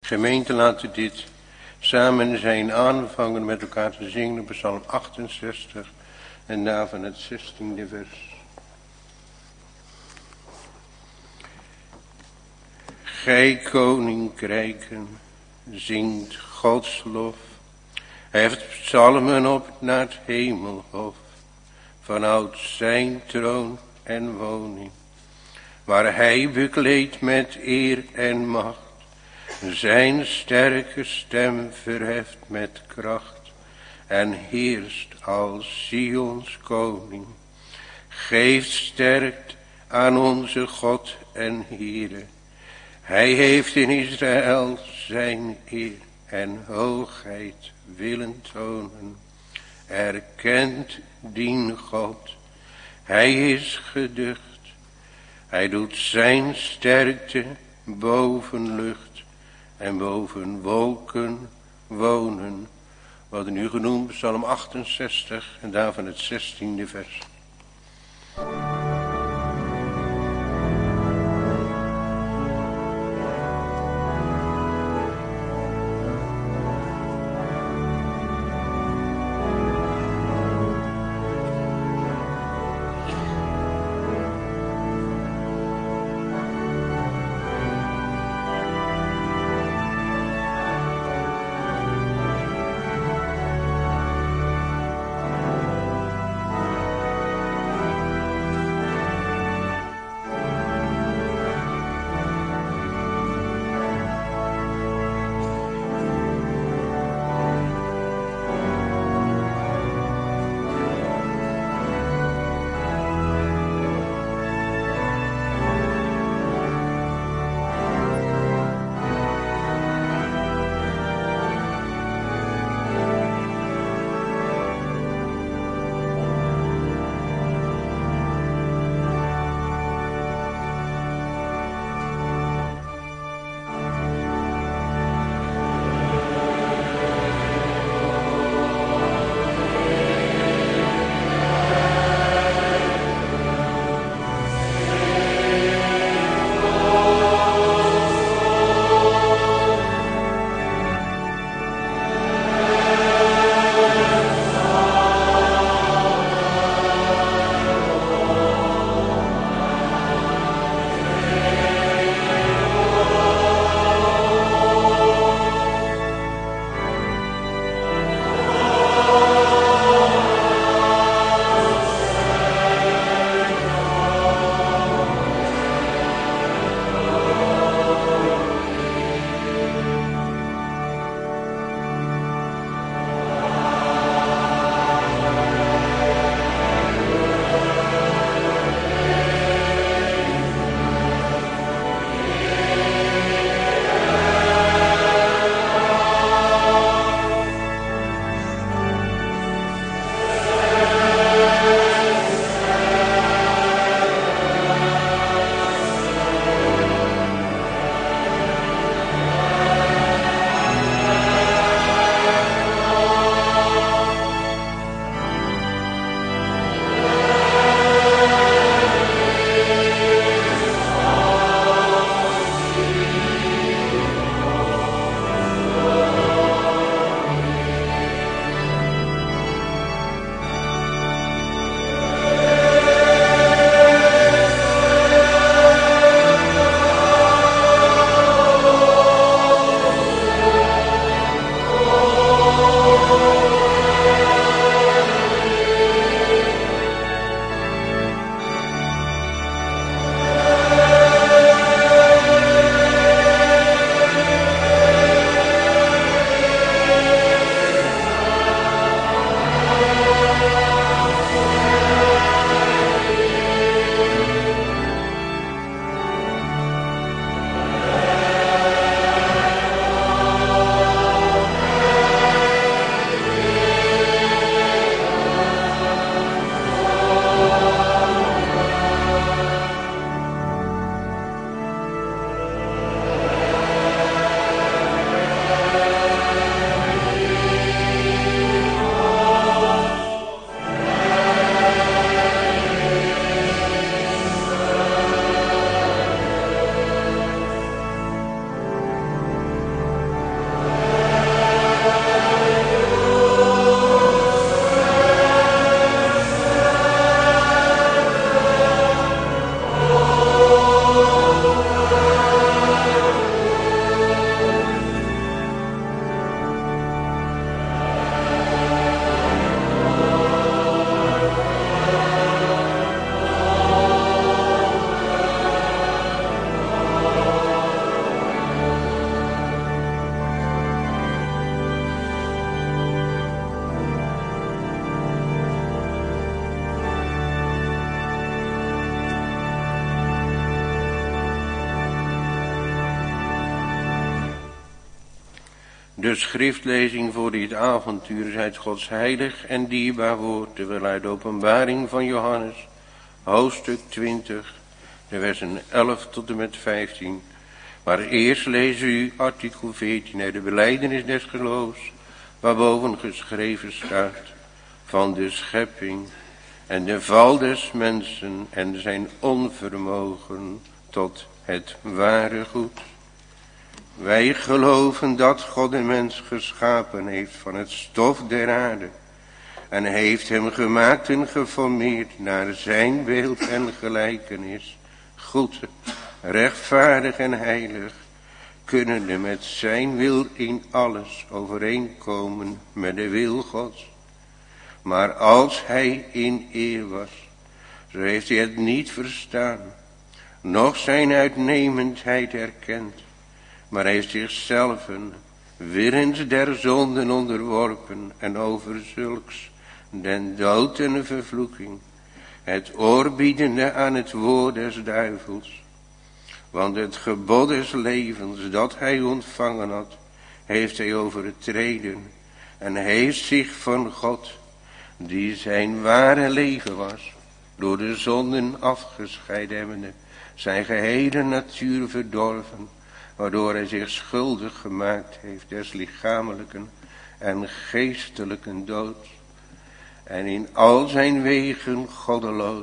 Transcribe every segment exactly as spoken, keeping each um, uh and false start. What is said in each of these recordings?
Gemeente, laten we dit samen zijn aanvangen met elkaar te zingen, Psalm achtenzestig en daarvan het zestiende vers. Gij koninkrijken, zingt Gods lof, heft psalmen op naar het hemelhof, vanouds zijn troon en woning, waar hij bekleed met eer en macht, zijn sterke stem verheft met kracht, en heerst als Sions koning. Geeft sterkt aan onze God en Heere. Hij heeft in Israël zijn eer en hoogheid willen tonen. Erkent dien God, hij is geducht. Hij doet zijn sterkte boven lucht en boven wolken wonen. We hadden nu genoemd Psalm achtenzestig en daarvan het zestiende vers. De schriftlezing voor dit avontuur is uit Gods heilig en dierbaar woord, terwijl uit de openbaring van Johannes, hoofdstuk twintig, de versen elf tot en met vijftien. Maar eerst lezen u artikel veertien uit de belijdenis des geloofs, waarboven geschreven staat: van de schepping en de val des mensen en zijn onvermogen tot het ware goed. Wij geloven dat God de mens geschapen heeft van het stof der aarde en heeft hem gemaakt en geformeerd naar zijn beeld en gelijkenis, goed, rechtvaardig en heilig, kunnende met zijn wil in alles overeenkomen met de wil Gods. Maar als hij in eer was, zo heeft hij het niet verstaan, noch zijn uitnemendheid erkend, maar heeft zichzelf wirens der zonden onderworpen en over zulks den dood en de vervloeking, het oor biedende aan het woord des duivels. Want het gebod des levens dat hij ontvangen had, heeft hij overtreden en heeft zich van God, die zijn ware leven was, door de zonden afgescheiden hebbende, zijn gehele natuur verdorven, waardoor hij zich schuldig gemaakt heeft des lichamelijke en geestelijke dood, en in al zijn wegen goddeloos,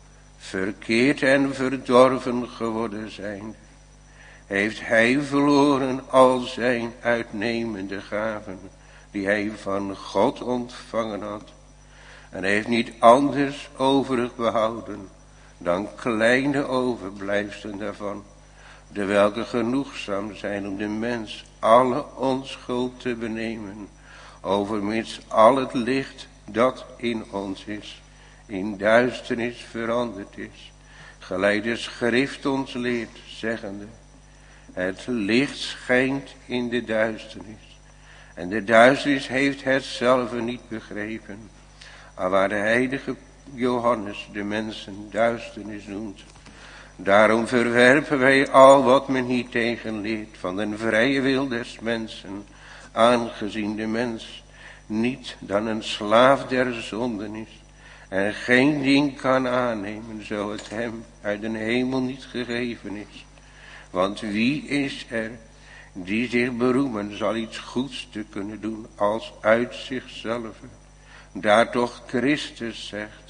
verkeerd en verdorven geworden zijn, heeft hij verloren al zijn uitnemende gaven, die hij van God ontvangen had, en heeft niet anders overig behouden dan kleine overblijfselen daarvan, de welke genoegzaam zijn om de mens alle onschuld te benemen, overmits al het licht dat in ons is, in duisternis veranderd is, gelijk de schrift ons leert, zeggende: het licht schijnt in de duisternis, en de duisternis heeft hetzelfde niet begrepen, alwaar de heilige Johannes de mensen duisternis noemt. Daarom verwerpen wij al wat men hier tegen leert van den vrije wil des mensen, aangezien de mens niet dan een slaaf der zonden is, en geen ding kan aannemen, zo het hem uit de hemel niet gegeven is. Want wie is er die zich beroemen zal iets goeds te kunnen doen als uit zichzelf? Daar toch Christus zegt: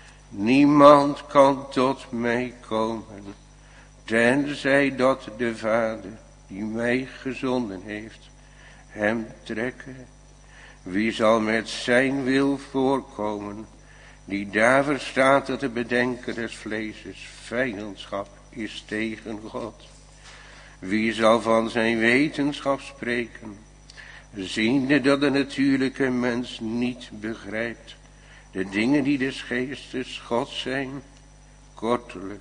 niemand kan tot mij komen, tenzij dat de Vader, die mij gezonden heeft, hem trekken. Wie zal met zijn wil voorkomen, die daar verstaat dat de bedenker des vleeses vijandschap is tegen God? Wie zal van zijn wetenschap spreken, ziende dat de natuurlijke mens niet begrijpt de dingen die des geestes God zijn? Kortelijk,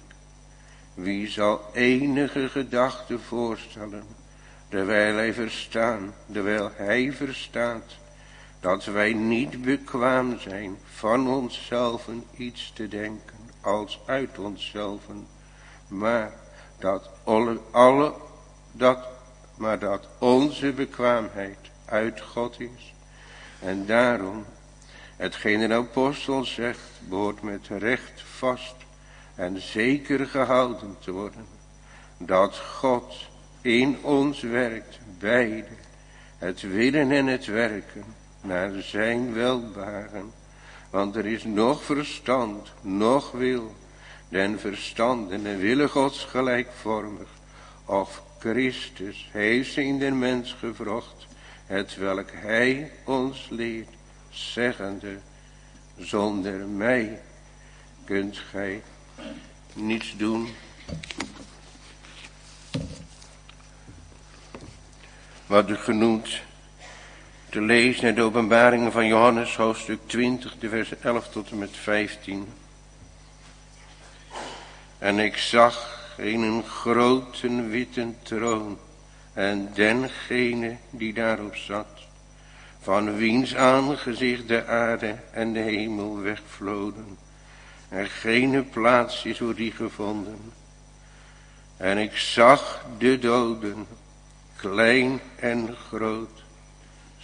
wie zal enige gedachte voorstellen, terwijl hij verstaan, terwijl hij verstaat, dat wij niet bekwaam zijn van onszelf iets te denken als uit onszelf, maar dat alle, alle dat, maar dat onze bekwaamheid uit God is. En daarom, hetgeen de apostel zegt, behoort met recht vast en zeker gehouden te worden, dat God in ons werkt, beide, het willen en het werken, naar zijn welbaren. Want er is nog verstand, nog wil, den verstanden en willen Gods gelijkvormig, of Christus heeft ze in den mens gevrocht, het welk hij ons leert, zeggende: zonder mij kunt gij niets doen. Wat er genoemd te lezen uit de openbaringen van Johannes, hoofdstuk twintig, de versen elf tot en met vijftien. En ik zag in een grote witte troon en dengene die daarop zat, van wiens aangezicht de aarde en de hemel wegvloden, en geen plaats is voor die gevonden. En ik zag de doden, klein en groot,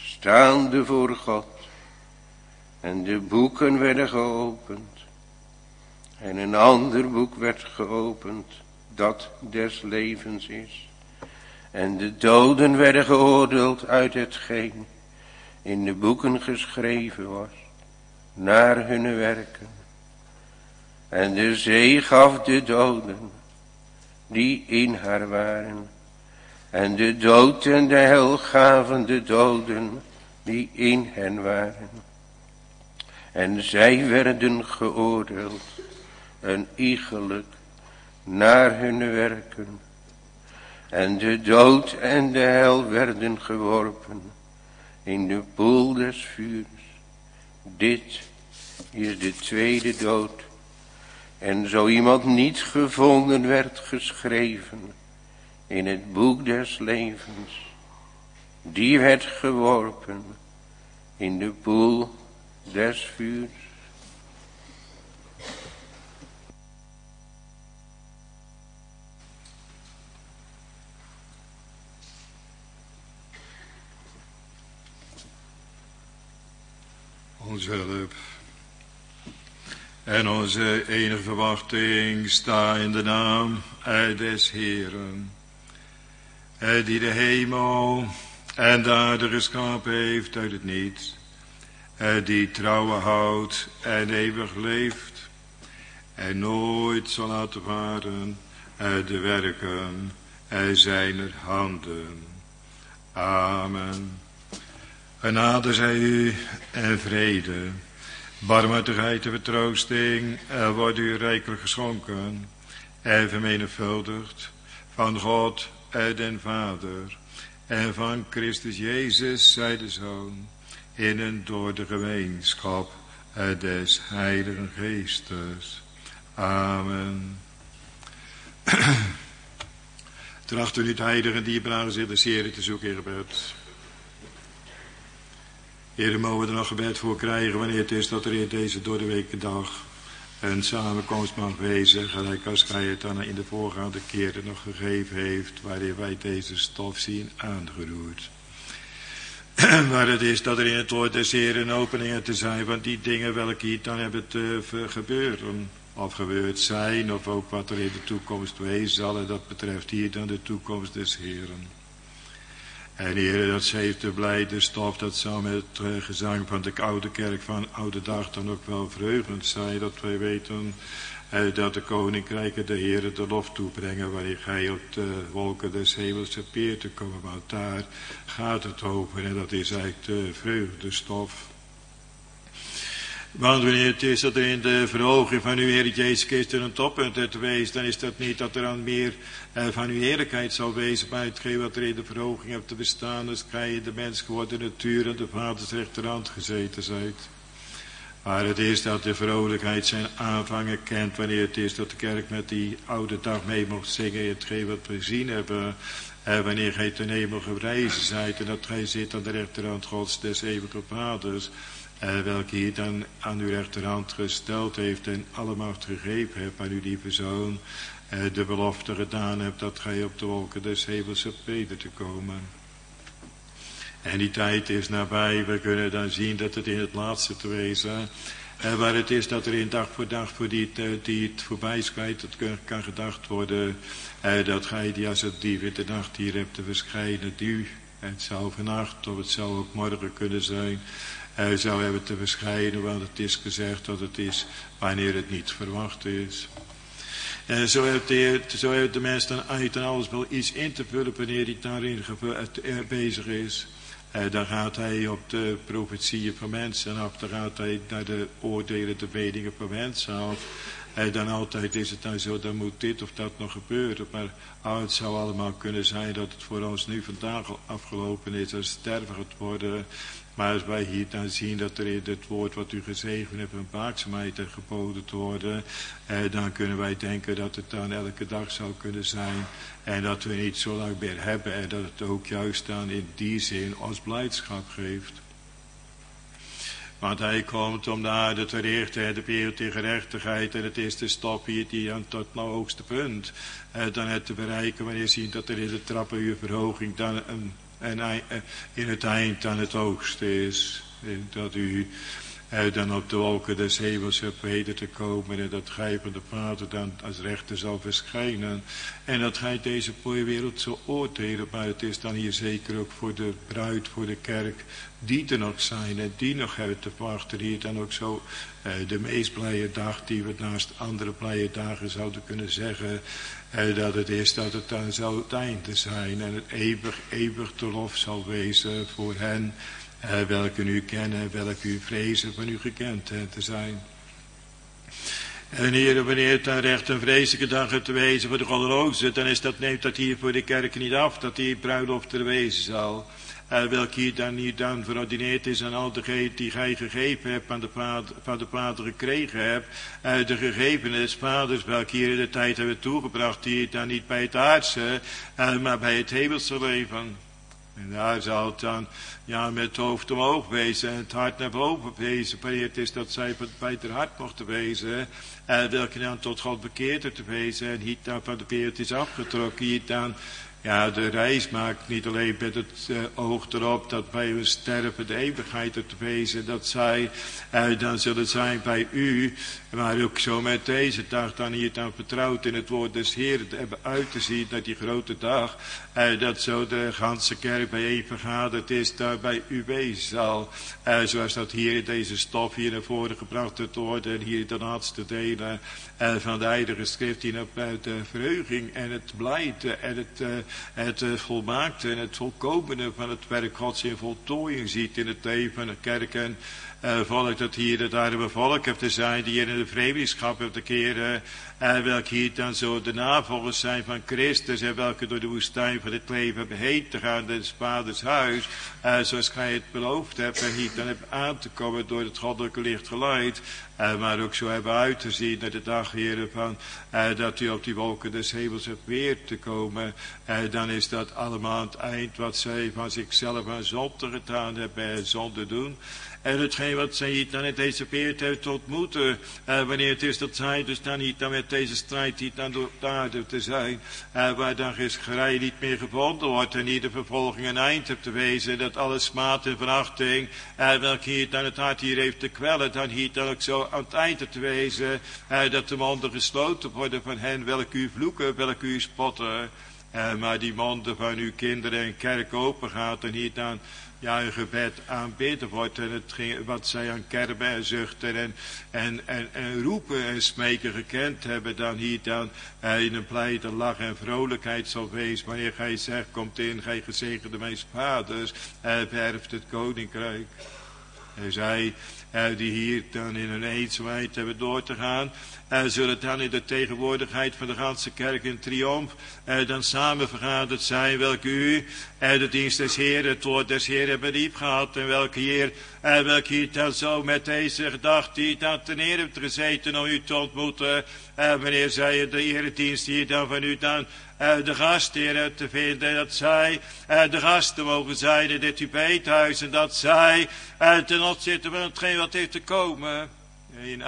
staande voor God. En de boeken werden geopend. En een ander boek werd geopend, dat des levens is. En de doden werden geoordeeld uit hetgeen in de boeken geschreven was, naar hun werken. En de zee gaf de doden, die in haar waren. En de dood en de hel gaven de doden, die in hen waren. En zij werden geoordeeld, een iegelijk, naar hun werken. En de dood en de hel werden geworpen in de poel des vuurs. Dit is de tweede dood. En zo iemand niet gevonden werd geschreven in het boek des levens, die werd geworpen in de poel des vuurs. Onze hulp en onze enige verwachting sta in de naam des Heeren, die de hemel en de aarde geschapen heeft uit het niets, die trouwe houdt en eeuwig leeft en nooit zal laten varen de werken zijner handen. Amen. Genade zij u en vrede, barmhartigheid en vertroosting wordt u rijkelijk geschonken en vermenigvuldigd van God den Vader en van Christus Jezus, zij de Zoon, in en door de gemeenschap des Heiligen Geestes. Amen. Tracht u niet heilig en dierbare zin des Heren te zoeken in gebed. Heer, mogen we er nog gebed voor krijgen wanneer het is dat er in deze door de weken dag een samenkomst mag wezen, gelijk als gij het dan in de voorgaande keren nog gegeven heeft, waarin wij deze stof zien aangeroerd. Waar het is dat er in het woord des Heeren openingen te zijn van die dingen welke hier dan hebben te gebeuren, of gebeurd zijn, of ook wat er in de toekomst wezen zal, en dat betreft hier dan de toekomst des Heeren. En Heer, dat heeft de blijde stof, dat zou met het uh, gezang van de oude kerk van oude dag dan ook wel vreugdend zijn, dat wij weten uh, dat de koninkrijken de Heer de lof toebrengen, waarin gij op de wolken des hemels appeert te komen, want daar gaat het over en dat is eigenlijk de vreugdestof. Want wanneer het is dat er in de verhoging van uw Heer Jezus Christus een toppunt het wees, dan is dat niet dat er aan meer eh, van uw heerlijkheid zal wezen bij hetgeen wat er in de verhoging hebt te bestaan, als gij in de mens geworden natuur en de vaders rechterhand gezeten zijt. Maar het is dat de vrolijkheid zijn aanvangen kent, wanneer het is dat de kerk met die oude dag mee mocht zingen, hetgeen wat we gezien hebben, eh, wanneer gij ten hemel gereizen zijt en dat gij zit aan de rechterhand Gods des eeuwige vaders, Uh, welke hier dan aan uw rechterhand gesteld heeft en alle macht gegeven hebt aan uw lieve Zoon, uh, de belofte gedaan hebt dat gij op de wolken des hemels hebt weder te komen. En die tijd is nabij, we kunnen dan zien dat het in het laatste te wezen, uh, waar het is dat er in dag voor dag voor die, uh, die het voorbij is kwijt, dat kan, kan gedacht worden, uh, dat gij die als het dief in de nacht hier hebt te verschijnen, nu, het zou vannacht of het zou ook morgen kunnen zijn, Hij zou hebben te verschijnen, want het is gezegd dat het is wanneer het niet verwacht is. En zo heeft de, zo heeft de mens dan uit en alles wel iets in te vullen wanneer hij daarin bezig is. En dan gaat hij op de profetieën van mensen af, dan gaat hij naar de oordelen, de meningen van mensen af. En dan altijd is het dan zo, dan moet dit of dat nog gebeuren. Maar oh, het zou allemaal kunnen zijn dat het voor ons nu vandaag al afgelopen is, als sterven gaat worden. Maar als wij hier dan zien dat er in het woord wat u gezegend hebt een waakzaamheid geboden te worden, eh, dan kunnen wij denken dat het dan elke dag zou kunnen zijn. En dat we niet zo lang meer hebben en dat het ook juist dan in die zin ons blijdschap geeft. Want hij komt om de aarde te richten en de wereld in gerechtigheid. En het is de stap hier die aan tot nou hoogste punt. Eh, dan het te bereiken wanneer je ziet dat er in de trappen uw verhoging dan een en in het eind aan het oogst is. Dat u uh, dan op de wolken des hemels hebt weten te komen en dat gij van de Vader dan als rechter zal verschijnen. En dat gij deze wereld zal oordelen, maar het is dan hier zeker ook voor de bruid, voor de kerk, die er nog zijn en die nog hebben te wachten. Hier dan ook zo uh, de meest blije dag die we naast andere blije dagen zouden kunnen zeggen. Uh, dat het is dat het dan zou het einde zijn en het eeuwig, eeuwig te lof zal wezen voor hen. Uh, welke u kennen, welke u vrezen van u gekend uh, te zijn. En hier, wanneer het dan recht een vreselijke dag hebt te wezen voor de goddelozen, dan is dat, neemt dat hier voor de kerk niet af, dat die bruiloft er wezen zal. Uh, welke hier dan niet dan verordineerd is aan al degenen die gij gegeven hebt, aan de vader, van de Vader gekregen hebt, uit de gegevenen des Vaders, welke hier in de tijd hebben toegebracht, die dan niet bij het aardse, uh, maar bij het hemelse leven. En daar zal het dan ja, met het hoofd omhoog wezen en het hart naar boven wezen. Wanneer het is dat zij bij het hart mochten wezen. En welke dan tot God bekeerd te wezen. En hier dan van de wereld is afgetrokken. Hier dan ja, de reis maakt niet alleen met het uh, oog erop dat bij hun sterven de eeuwigheid te wezen. Dat zij uh, dan zullen zijn bij u. Maar ook zo met deze dag dan hier dan vertrouwd in het woord des Heeren te hebben uit te zien naar die grote dag. Uh, dat zo de ganse kerk bijeen vergaderd is daar bij u wezen zal. Uh, zoals dat hier in deze stof hier naar voren gebracht wordt worden. En hier de laatste delen uh, van de heilige schrift hier naar de verheuging en het blijde en het, uh, het uh, volmaakte en het volkomene van het werk Gods in voltooiing ziet in het leven van de kerk. En Uh, volk dat hier het arme volk heeft te zijn, die hier in de vreemdelingschap heeft te keren, uh, welke hier dan zo de navolgers zijn van Christus, en welke door de woestijn van het leven hebben heen te gaan in het Vaders huis, uh, zoals gij het beloofd hebt, en hier dan hebt aan te komen door het goddelijke licht geleid, uh, maar ook zo hebben uit te zien naar de dag, heren, van uh, dat u op die wolken des hemels hebt weer te komen, uh, dan is dat allemaal aan het eind wat zij van zichzelf aan zonde gedaan hebben en zonde doen. En hetgeen wat zij hier dan in deze wereld heeft ontmoeten, uh, wanneer het is dat zij dus dan niet dan met deze strijd niet dan door de aarde te zijn, uh, waar dan geschrei niet meer gevonden wordt en hier de vervolging een eind hebt te wezen, dat alle smaad en verachting, uh, welke hier dan het hart hier heeft te kwellen, dan hier dan ook zo aan het eind hebt te wezen, uh, dat de monden gesloten worden van hen, welke u vloeken, welke u spotten, uh, maar die monden van uw kinderen en kerk open gaat en hier dan ja, een gebed aanbidden wordt en het ging, wat zij aan kerben en zuchten en, en, en, en roepen en smeken gekend hebben, dan hier dan uh, in een blijde lach en vrolijkheid zal wezen, wanneer gij zegt, komt in, gij gezegende mijn vaders, uh, verft het koninkrijk. En zij uh, die hier dan in een eenzaamheid hebben door te gaan, uh, zullen dan in de tegenwoordigheid van de ganse kerk in triomf uh, dan samen vergaderd zijn, welke u uh, de dienst des Heeren, het woord des Heeren hebben lief gehad, en welke hier, uh, welke hier dan zo met deze gedachte die dan ten neer hebt gezeten om u te ontmoeten, uh, wanneer zij de eredienst hier dan van u dan uh, de gastheren te vinden, dat zij uh, de gasten mogen zijn in dit Ubeethuis, en dat zij uh, ten opzichte van hetgeen wat heeft te komen in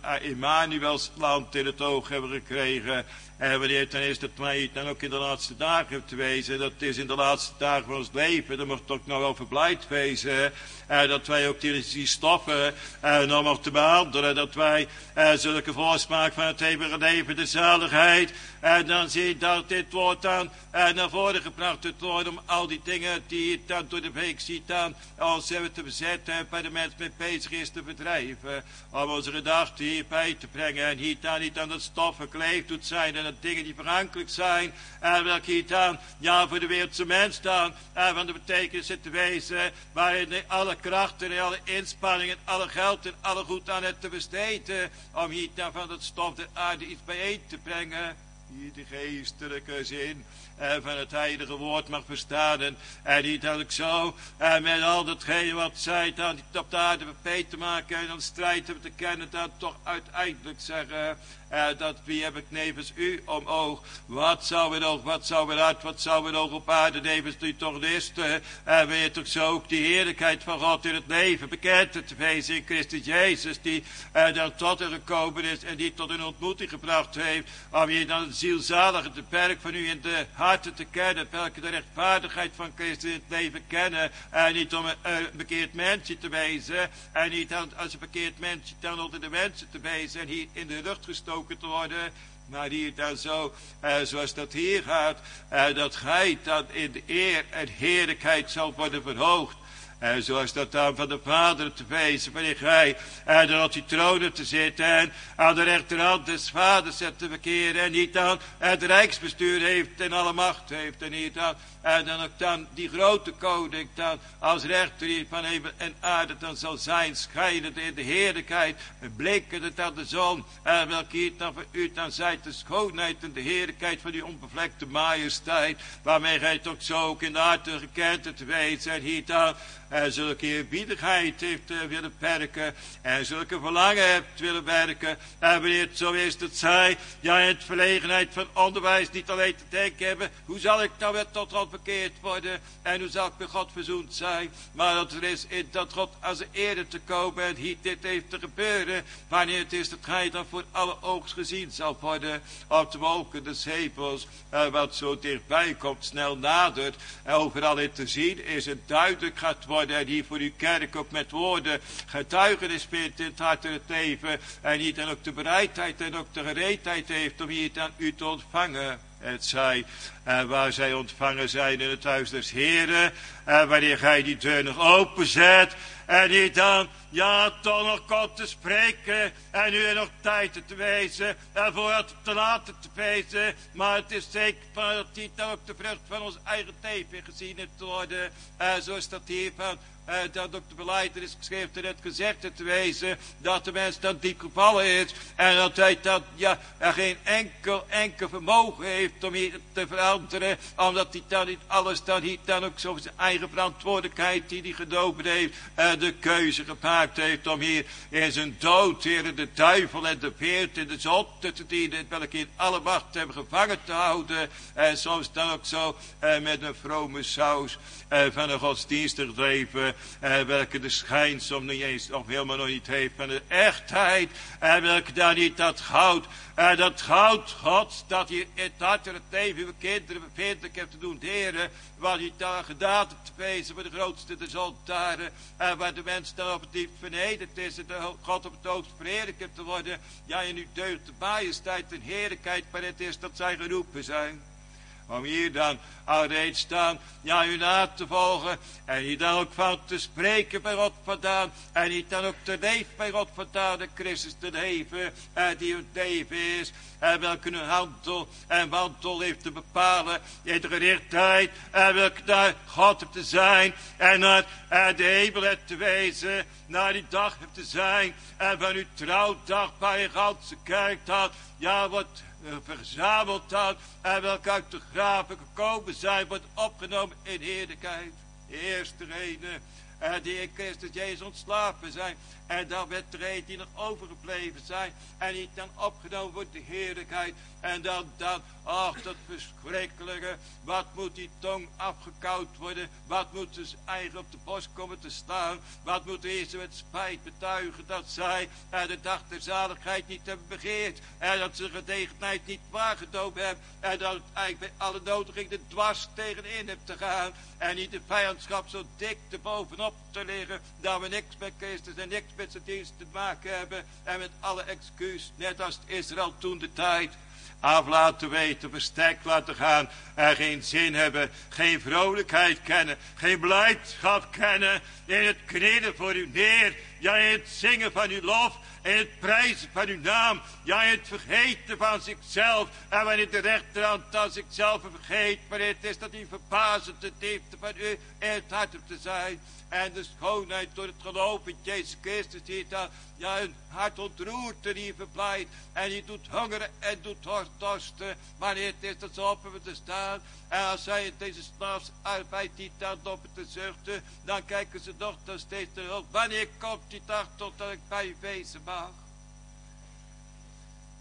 Immanuels land in het oog hebben gekregen. En wanneer het dan is dat wij het dan ook in de laatste dagen hebben te wezen, dat is in de laatste dagen van ons leven, dan moet het ook nog wel verblijd wezen, eh, dat wij ook die, die stoffen eh, nog mochten behandelen, dat wij eh, zulke voorsmaak van het eeuwige leven, de zaligheid, en dan zie je dat dit woord dan eh, naar voren gebracht het wordt om al die dingen die je dan door de week ziet dan ons hebben te bezetten en bij de mens mee bezig is te bedrijven, om onze gedachten hierbij te brengen en hier dan niet aan dat stof gekleefd doet zijn en dingen die vergankelijk zijn, en welke hier dan, ja, voor de wereldse mens dan, en van de betekenis zit te wezen, waarin alle krachten en alle inspanningen, alle geld en alle goed aan het te besteden, om hier dan van dat stof der aarde iets bijeen te brengen. Hier de geestelijke zin uh, van het heilige woord mag verstaan. En, en niet dat ik zo uh, met al datgene wat zij dan op de aarde bepeet te maken en dan strijd hebben te kennen, dan toch uiteindelijk zeggen, Uh, dat wie heb ik nevens u om oog? Wat zou we nog, wat zou we uit, wat zou we nog op aarde nevens u toch is? En weet toch zo ook die heerlijkheid van God in het leven bekend te wezen in Christus Jezus, die uh, dan tot er gekomen is en die tot een ontmoeting gebracht heeft, om je dan het zielzalige te perk van u in de harten te kennen, welke de rechtvaardigheid van Christus in het leven kennen, en niet om een, een bekeerd mensje te wezen, en niet als een bekeerd mensje dan onder de mensen te wezen, en hier in de lucht gestoken te worden, maar hier dan zo, uh, zoals dat hier gaat, uh, dat gij dan in de eer en heerlijkheid zal worden verhoogd. En zoals dat dan van de Vader te wezen, wanneer gij en dan op die tronen te zitten en aan de rechterhand des Vaders zet te verkeren en niet dan het rijksbestuur heeft en alle macht heeft en niet dan en dan ook dan die grote koning dan als rechter hier van hemel en aarde dan zal zijn, schijnend in de heerlijkheid, blinkend aan de zon, en welke hier dan voor u dan zijt de schoonheid en de heerlijkheid van die onbevlekte majesteit, waarmee gij toch zo ook in de harten gekend te wezen en hier dan en zulke eerbiedigheid heeft uh, willen perken en zulke verlangen hebt willen werken en wanneer het zo is dat zij ja in het verlegenheid van onderwijs niet alleen te denken hebben, hoe zal ik nou weer tot God bekeerd worden en hoe zal ik met God verzoend zijn, maar dat er is in dat God als een eerder te komen en hier dit heeft te gebeuren, wanneer het is dat gij dan voor alle oogst gezien zal worden op de wolken des hemels, uh, wat zo dichtbij komt, snel nadert en overal in te zien is het duidelijk gaat worden en hier voor uw kerk ook met woorden getuigenis vindt in het hart en het leven en niet dan ook de bereidheid en ook de gereedheid heeft om hier aan u te ontvangen. Het zij uh, waar zij ontvangen zijn in het huis des Heren en wanneer gij die deur nog openzet en die dan ja toch nog komt te spreken en u er nog tijd te wezen en voor het te laten te wezen, maar het is zeker dat die dan ook de vrucht van ons eigen leven gezien heeft te worden en zo is dat hier van Uh, dat ook de beleider is geschreven en het gezegd te wezen dat de mens dan diep gevallen is en dat hij dan ja, er geen enkel enkel vermogen heeft om hier te veranderen, omdat hij dan niet alles dan hier dan ook zo zijn eigen verantwoordelijkheid die hij genomen heeft uh, de keuze gemaakt heeft om hier in zijn dood hier de duivel en de veert en de zonde te dienen, welke in alle macht hebben gevangen te houden en soms dan ook zo uh, met een vrome saus uh, van een godsdienstig leven Uh, welke de schijnsom niet eens of helemaal nog niet heeft van de echtheid en uh, welke daar niet dat goud en uh, dat goud Gods dat je in het hart en het leven uw kinderen bevindelijk hebt te doen heren, wat je daar gedaan hebt te wezen voor de grootste de zondaren en uh, waar de mens dan op het diep vernederd is en de God op het hoogst verheerlijkt hebt te worden, ja in uw deugd de majesteit en heerlijkheid, maar het is dat zij geroepen zijn om hier dan alreeds staan, ja, u na te volgen, en hier dan ook van te spreken bij God vandaan, en hier dan ook te leven bij God vandaan, de Christus te leven, en die het leven is, en welke een handel en wandel heeft te bepalen, in de gerichtheid, en welke daar God heeft te zijn, en naar en de hemel heeft te wezen, naar die dag heeft te zijn, en van uw trouwdag bij een ganse kerk had, ja, wat verzameld had en welke uit de graven gekomen zijn, wordt opgenomen in heerlijkheid. Eerst degene uh, die in Christus Jezus ontslapen zijn en dan met degene die nog overgebleven zijn en die dan opgenomen wordt de heerlijkheid en dan, dan, ach dat verschrikkelijke, wat moet die tong afgekoud worden, wat moet ze eigen op de borst komen te staan, wat moet eerst met spijt betuigen dat zij uh, de dag der zaligheid niet hebben begeerd en dat ze gedegenheid niet waargenomen hebben en dat het eigenlijk bij alle nodigingen er dwars tegenin hebt te gaan en niet de vijandschap zo dik te bovenop te liggen dat we niks met Christus en niks met zijn dienst te maken hebben en met alle excuus, net als Israël toen de tijd af laten weten, verstek laten gaan en geen zin hebben, geen vrolijkheid kennen, geen blijdschap kennen in het knielen voor uw neer, ja in het zingen van uw lof, in het prijzen van uw naam, ja in het vergeten van zichzelf en wanneer de rechterhand aan zichzelf vergeet, wanneer het is dat hij verbazend de diepte van u in het hart hebt te zijn en de schoonheid door het geloof in Jezus Christus die dan ja hun hart ontroert en die verblijdt en die doet hongeren en doet dorsten wanneer het is dat ze op hebben te staan en als zij in deze s'nachts arbeid die dan op te zuchten dan kijken ze nog dan steeds terug wanneer komt die dag totdat ik bij u wezen mag.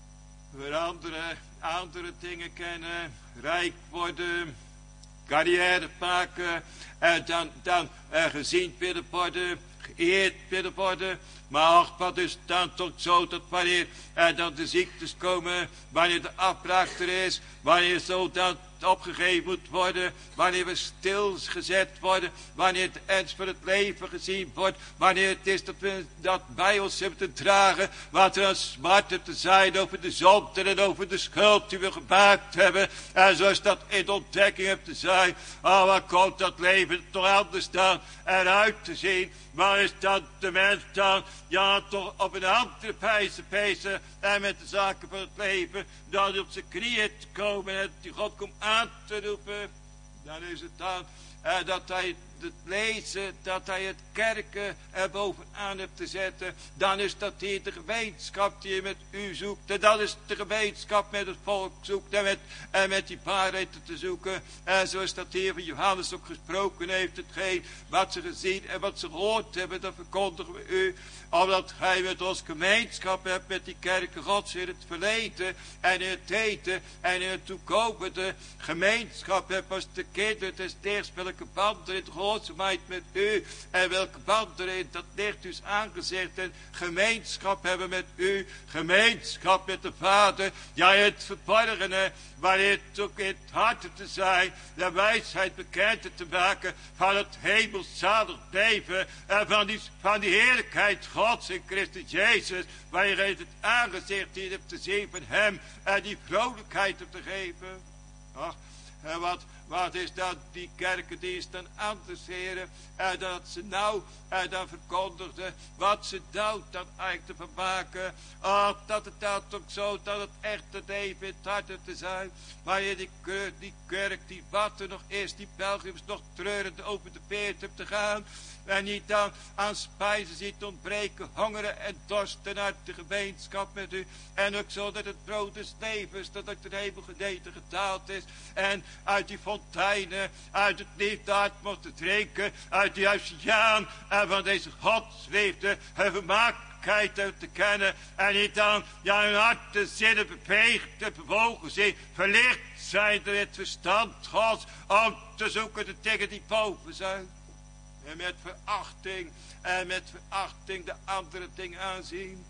Voor andere, andere dingen kennen, rijk worden, carrière maken, en dan, dan uh, gezien willen worden, geëerd willen worden. Maar ach, wat is dan toch zo dat wanneer uh, dan de ziektes komen, wanneer de afbraak er is, wanneer zo dat opgegeven moet worden, wanneer we stilgezet worden, wanneer het ernst van het leven gezien wordt, wanneer het is dat we dat bij ons hebben te dragen, wat er aan smart te zijn over de zonde en over de schuld die we gemaakt hebben, en zoals dat in de ontdekking hebt te zijn. Oh, wat komt dat leven toch anders dan eruit te zien? Waar is dan de mens dan, ja, toch op een andere wijze bezig en met de zaken van het leven, dan op zijn knieën te komen en die God komt aan te roepen. Dan is het dan eh, dat hij het lezen, dat hij het kerken er bovenaan hebt te zetten. Dan is dat hier de gemeenschap die je met u zoekt. En dat is de gemeenschap met het volk zoekt en met, en met die waarheid te zoeken. En zoals dat hier van Johannes ook gesproken heeft, hetgeen wat ze gezien en wat ze gehoord hebben, dat verkondigen we u. Omdat gij met ons gemeenschap hebt met die kerken Gods in het verleden en in het heden en in het toekomende. Gemeenschap hebt als de kinderen, het is eerst welke band er in de gehoorzaamheid met u en welke band erin, dat ligt dus aangezegd. En gemeenschap hebben met u, gemeenschap met de Vader, ja het verborgene, wanneer het ook in het hart te zijn, de wijsheid bekend te maken van het hemelzalig leven en van die, van die heerlijkheid Gods in Christus Jezus, waar je het aangezicht hier hebt te zien van hem en die vrolijkheid op te geven. Ach, en wat, wat is dat die kerkendienst dan anders, heren, en dat ze nou en dan verkondigden, wat ze nou dan eigenlijk te vermaken. Ach, dat het dan toch zo, dat het echt het leven in het hart te zijn, waar je die, die kerk, die wat er nog is, die pelgrims nog treurend over de peert hebt te gaan, en niet dan aan spijzen ziet ontbreken, hongeren en dorsten uit de gemeenschap met u. En ook zo dat het brood des levens, dat uit de hemel geneten gedaald is. En uit die fonteinen, uit het liefde hart mochten drinken, uit die oceaan en van deze godsliefde, en vermakelijkheid te kennen. En niet dan, ja, hun hart de zinnen beweegt, te bewogen zien, verlicht zijn door het verstand Gods, om te zoeken de dingen die boven zijn. En met verachting, en met verachting de andere dingen aanzien.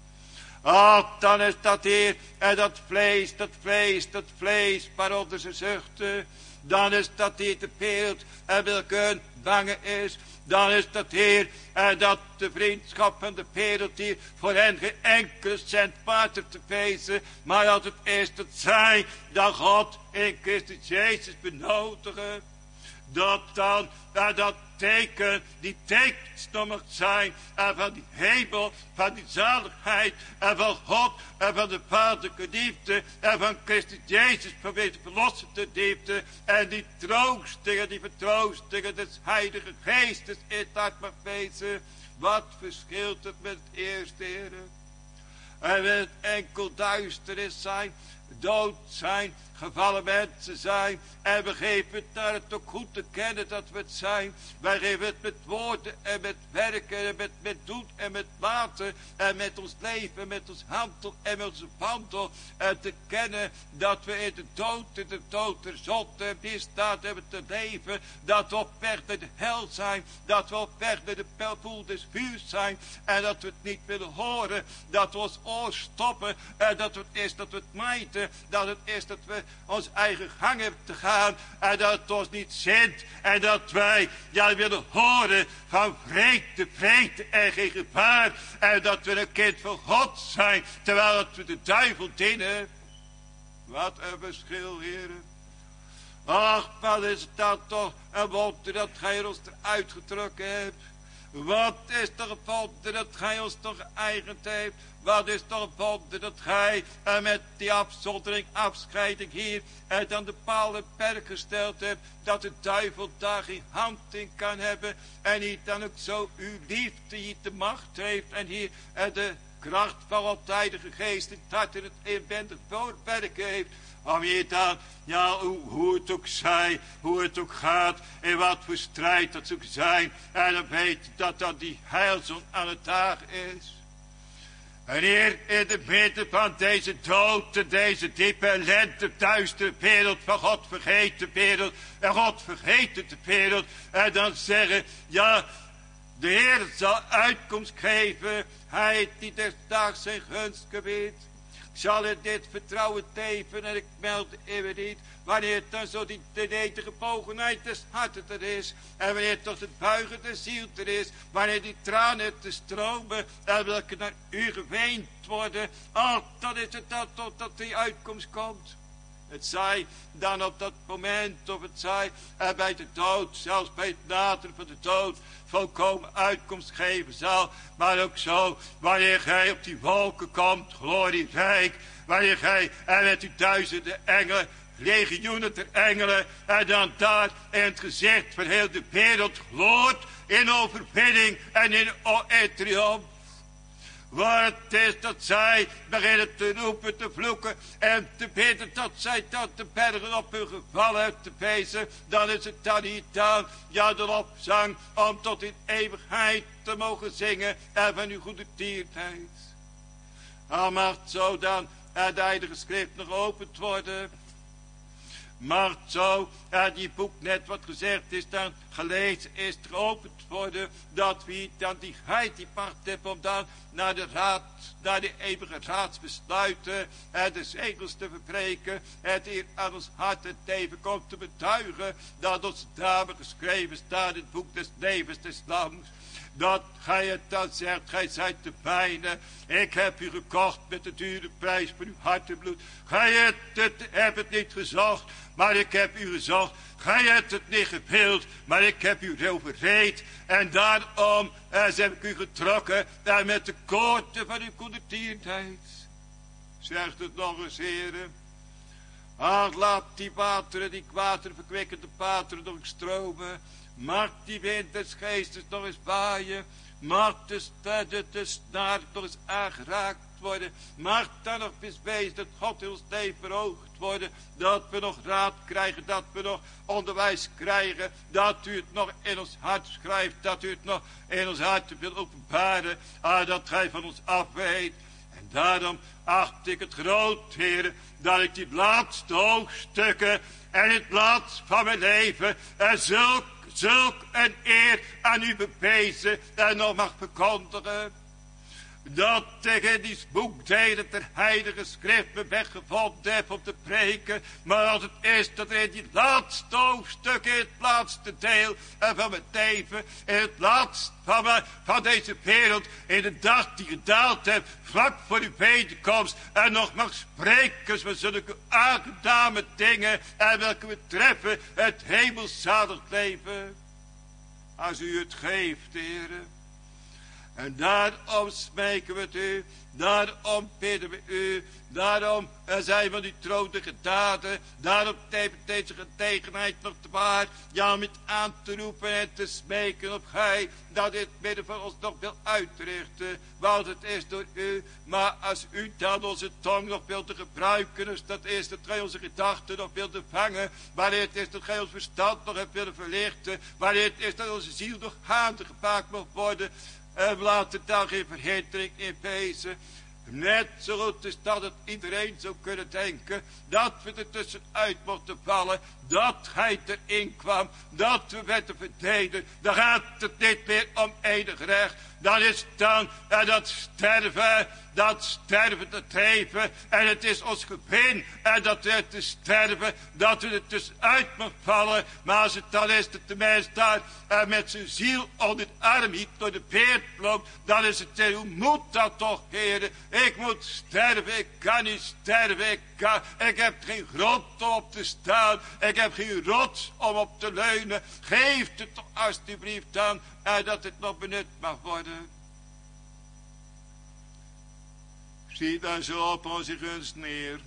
Ach, dan is dat hier, en dat vlees, dat vlees, dat vlees, waaronder ze zuchten. Dan is dat hier de beeld, en welke hun bange is. Dan is dat hier, en dat de vriendschap van de wereld hier voor hen geen enkele cent waard te wezen. Maar dat het is dat zij, dat God in Christus Jezus benodigen. Dat dan, en dat teken, die tekens nog mag zijn, en van die hemel, van die zaligheid, en van God, en van de vaderlijke liefde, en van Christus Jezus, vanwege de verlossende liefde, en die troostingen, die vertroostingen des Heilige Geestes in het hart mag wezen. Wat verschilt het met het eerste, heren? En wil het enkel duisternis zijn, dood zijn, gevallen mensen zijn, en we geven het naar het ook goed te kennen dat we het zijn. Wij geven het met woorden en met werken en met, met doen en met laten en met ons leven, met ons handel en met onze wandel, en te kennen dat we in de dood, in de dood der zonde en misdaad hebben te leven, dat we op weg naar de hel zijn, dat we op weg naar de poel des vuurs zijn, en dat we het niet willen horen, dat we ons oor stoppen, en dat het is dat we het mijten, dat het is dat we ons eigen gang hebben te gaan, en dat het ons niet zint, en dat wij ja willen horen van vrede, vrede en geen gevaar, en dat we een kind van God zijn, terwijl dat we de duivel dienen. Wat een verschil, heren. Ach, wat is het dan toch een wonder dat gij ons eruit getrokken hebt. Wat is toch een wonder dat gij ons toch geëigend heeft. Wat is toch een wonder dat gij uh, met die afzondering, afscheiding hier en dan de paal en perk gesteld hebt, dat de duivel daar geen hand in kan hebben en niet dan ook zo uw liefde hier de macht heeft en hier uh, de kracht van onttijdige geest in het hart en het inwendig voorwerken heeft. Om je dan, ja, hoe, hoe het ook zij, hoe het ook gaat, en wat voor strijd dat ook zijn, en dan weet je dat dan die heilzon aan het dag is. En hier in de midden van deze dood, deze diepe ellende, duistere wereld, van God vergeten wereld, en God vergeten de wereld, en dan zeggen, ja, de Heer zal uitkomst geven, hij die des daags zijn gunst gebiedt. Ik zal in dit vertrouwen teven en ik meld even niet, wanneer dan zo die de nederige gebogenheid des harten er is, en wanneer toch het buigen der ziel er is, wanneer die tranen te stromen, en welke naar u geweend worden, al dan is het dan totdat die uitkomst komt. Het zij dan op dat moment, of het zij er bij de dood, zelfs bij het naderen van de dood, volkomen uitkomst geven zal. Maar ook zo, wanneer gij op die wolken komt, glorierijk, wanneer gij en met uw duizenden engelen, legioenen ter engelen, en dan daar in het gezicht van heel de wereld gloort, in overwinning en in, in triomf. Waar het is dat zij beginnen te roepen, te vloeken en te bidden, dat zij tot de bergen op hun gevallen heeft te pezen, dan is het dan niet aan, ja, de opzang om tot in eeuwigheid te mogen zingen en van uw goede tierheid. Al mag zo dan het heilige schrift nog geopend worden. Maar zo, ja, die boek net wat gezegd is, dan gelezen is, geopend worden, dat wie dan die geit die macht heeft om dan naar de raad, naar de eeuwige raadsbesluiten, en de zegels te verbreken, het hier aan ons hart en teven komt te betuigen, dat ons namen geschreven staat in het boek des levens des lams. Dat gij het dan zegt, gij zijt de mijne. Ik heb u gekocht met de dure prijs van uw hart en bloed. Gij hebt het, hebt het niet gezocht, maar ik heb u gezocht. Gij hebt het niet gewild, maar ik heb u overreed. En daarom eh, heb ik u getrokken en met de koorten van uw goedertierenheid. Zegt het nog eens, heren. Ach, laat die wateren, die waterverkwikkende wateren nog stromen. Mag die wind des geestes nog eens waaien. Mag de, de, de snaar nog eens aangeraakt worden. Mag dan nog eens wezen dat God in ons leven verhoogd worden. Dat we nog raad krijgen. Dat we nog onderwijs krijgen. Dat u het nog in ons hart schrijft. Dat u het nog in ons hart wil openbaren. Ah, dat gij van ons afweet. En daarom acht ik het groot, heren, dat ik die laatste hoofdstukken en het laatst van mijn leven en zulk, zulk een eer aan u bewezen en nog mag verkondigen. Dat ik in die boekdelen ter heilige schrift me weggevonden heb om te preken. Maar als het is dat er in die laatste hoofdstuk, in het laatste deel van mijn leven, in het laatste van, mijn, van deze wereld, in de dag die gedaald heeft, vlak voor uw wederkomst, en nog mag spreken van zulke aangename dingen, en welke betreffen het hemelzalig leven. Als u het geeft, heren. En daarom smeken we het u, daarom bidden we u, daarom zijn we die trotige daden, daarom neemt deze gelegenheid nog te waar, ja, met aan te roepen en te smeken op gij, dat dit midden van ons nog wil uitrichten, want het is door u, maar als u dan onze tong nog wilt gebruiken, dus dat is dat gij onze gedachten nog wilt vangen, wanneer het is dat gij ons verstand nog hebt willen verlichten, wanneer het is dat onze ziel nog gaande gemaakt mag worden. En laat het dan geen verhindering in wezen. Net zo goed is dat het iedereen zou kunnen denken. Dat we er tussenuit mochten vallen. Dat gij erin kwam. Dat we werden verdedigen. Dan gaat het niet meer om enig recht. Dan is het dan en dat sterven. Dat sterven te leven. En het is ons gewin. En dat we te sterven. Dat we er tussenuit mogen vallen. Maar als het dan is dat de mens daar en met zijn ziel onder het arm hiet door de beert loopt. Dan is het, hoe moet dat toch, heren? Ik moet sterven. Ik kan niet sterven. Ik, kan, ik heb geen grond om op te staan. Ik heb geen rots om op te leunen. Geef het toch alstublieft dan. En dat het nog benut mag worden. Zie dan zo op onze gunst neer.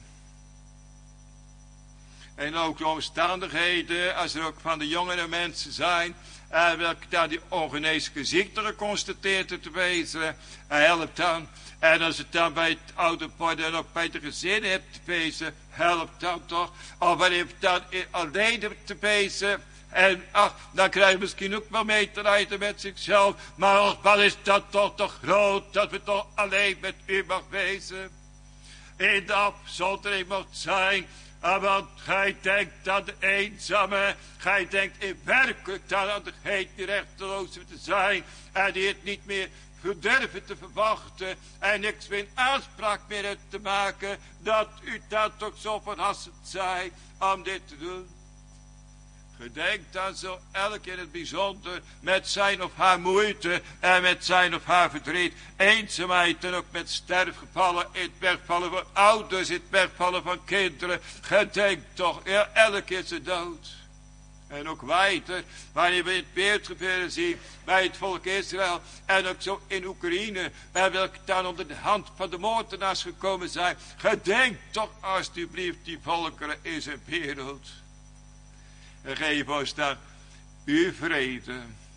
En ook de omstandigheden, als er ook van de jongere mensen zijn, en welke daar die ongeneeslijke ziekte geconstateerd te wezen, en helpt dan. En als het dan bij het oude worden en ook bij de gezinnen hebt te wezen, helpt dan toch. Of wanneer het dan alleen te wezen, En ach, dan krijg je misschien ook wel mee te rijden met zichzelf. Maar ach, wat is dat toch toch groot, dat we toch alleen met u mag wezen. In de afzondering mocht zijn. Want gij denkt aan de eenzame. Gij denkt in werkelijk aan degene die rechteloos te zijn. En die het niet meer durven te verwachten. En niks meer aanspraak meer te maken. Dat u dan toch zo verhassend zij om dit te doen. Gedenk dan zo elk in het bijzonder met zijn of haar moeite en met zijn of haar verdriet. Eenzaamheid en ook met sterfgevallen, in het wegvallen van ouders, in het wegvallen van kinderen. Gedenk toch, ja, elk is de dood. En ook wijter, wanneer we het beeldgebeuren zien bij het volk Israël. En ook zo in Oekraïne, bij welke dan onder de hand van de moordenaars gekomen zijn. Gedenk toch alsjeblieft die volkeren in zijn wereld. En geef ons dan uw vrede.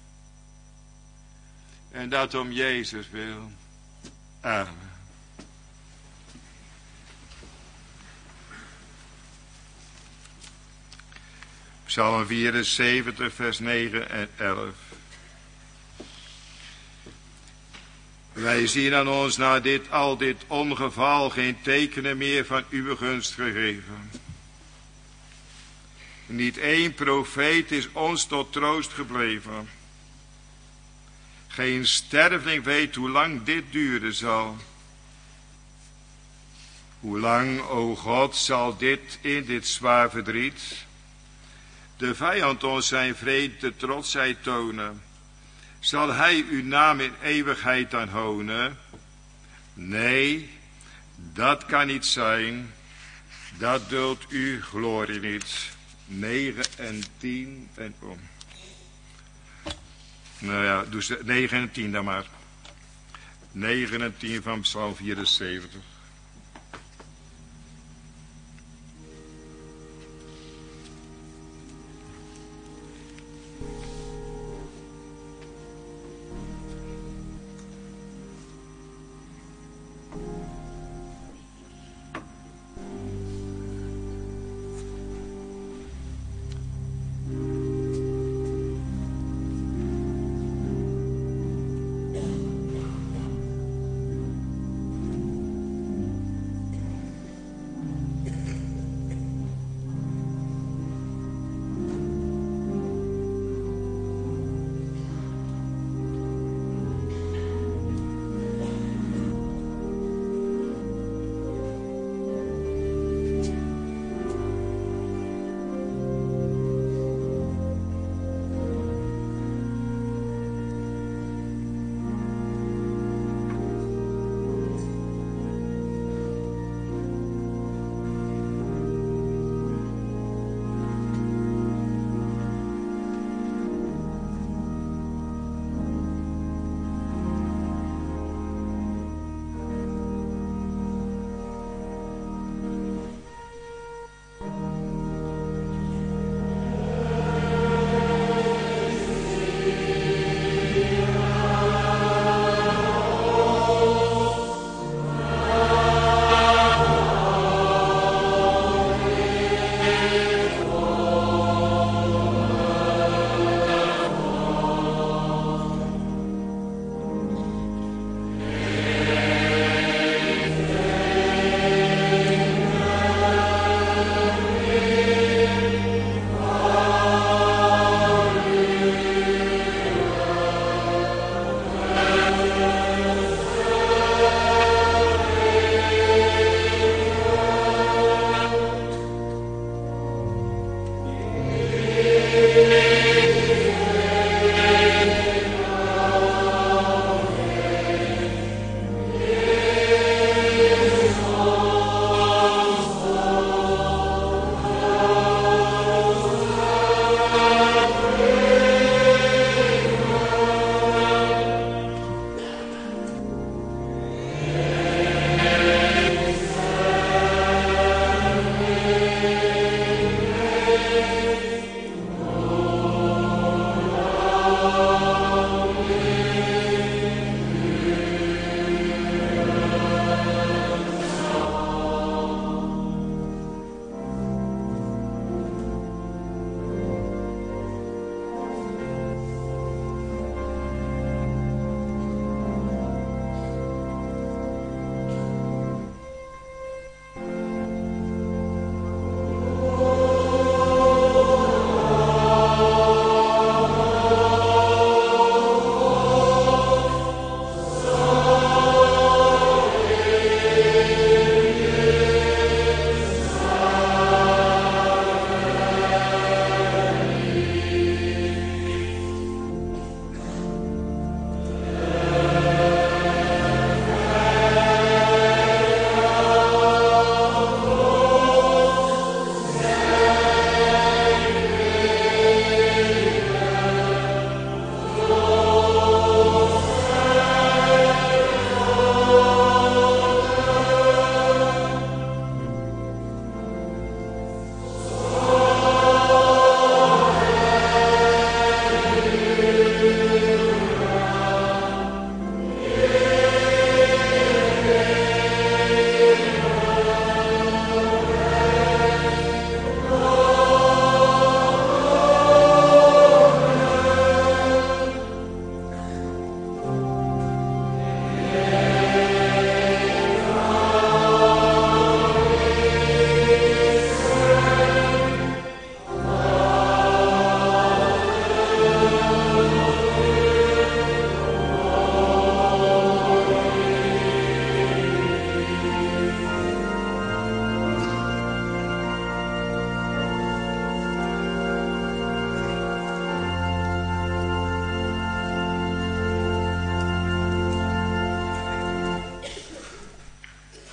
En dat om Jezus wil. Amen. Psalm vierenzeventig, vers negen en elf. Wij zien aan ons na dit, al dit ongeval geen tekenen meer van uw gunst gegeven. Niet één profeet is ons tot troost gebleven. Geen sterveling weet hoe lang dit duren zal. Hoe lang, o God, zal dit in dit zwaar verdriet de vijand ons zijn vreemde trotsheid tonen? Zal hij uw naam in eeuwigheid dan honen? Nee, dat kan niet zijn. Dat duldt uw glorie niet. negen en tien en om. Nou ja, dus negen en tien dan maar. negen en tien van Psalm vierenzeventig.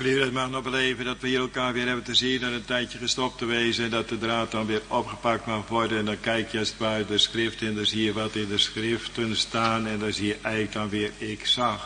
Geliefde, het mag nog beleven dat we hier elkaar weer hebben te zien en een tijdje gestopt te wezen en dat de draad dan weer opgepakt mag worden. En dan kijk je als het ware de schrift in, dan zie je wat in de schriften staan en dan zie je eigenlijk dan weer ik zag.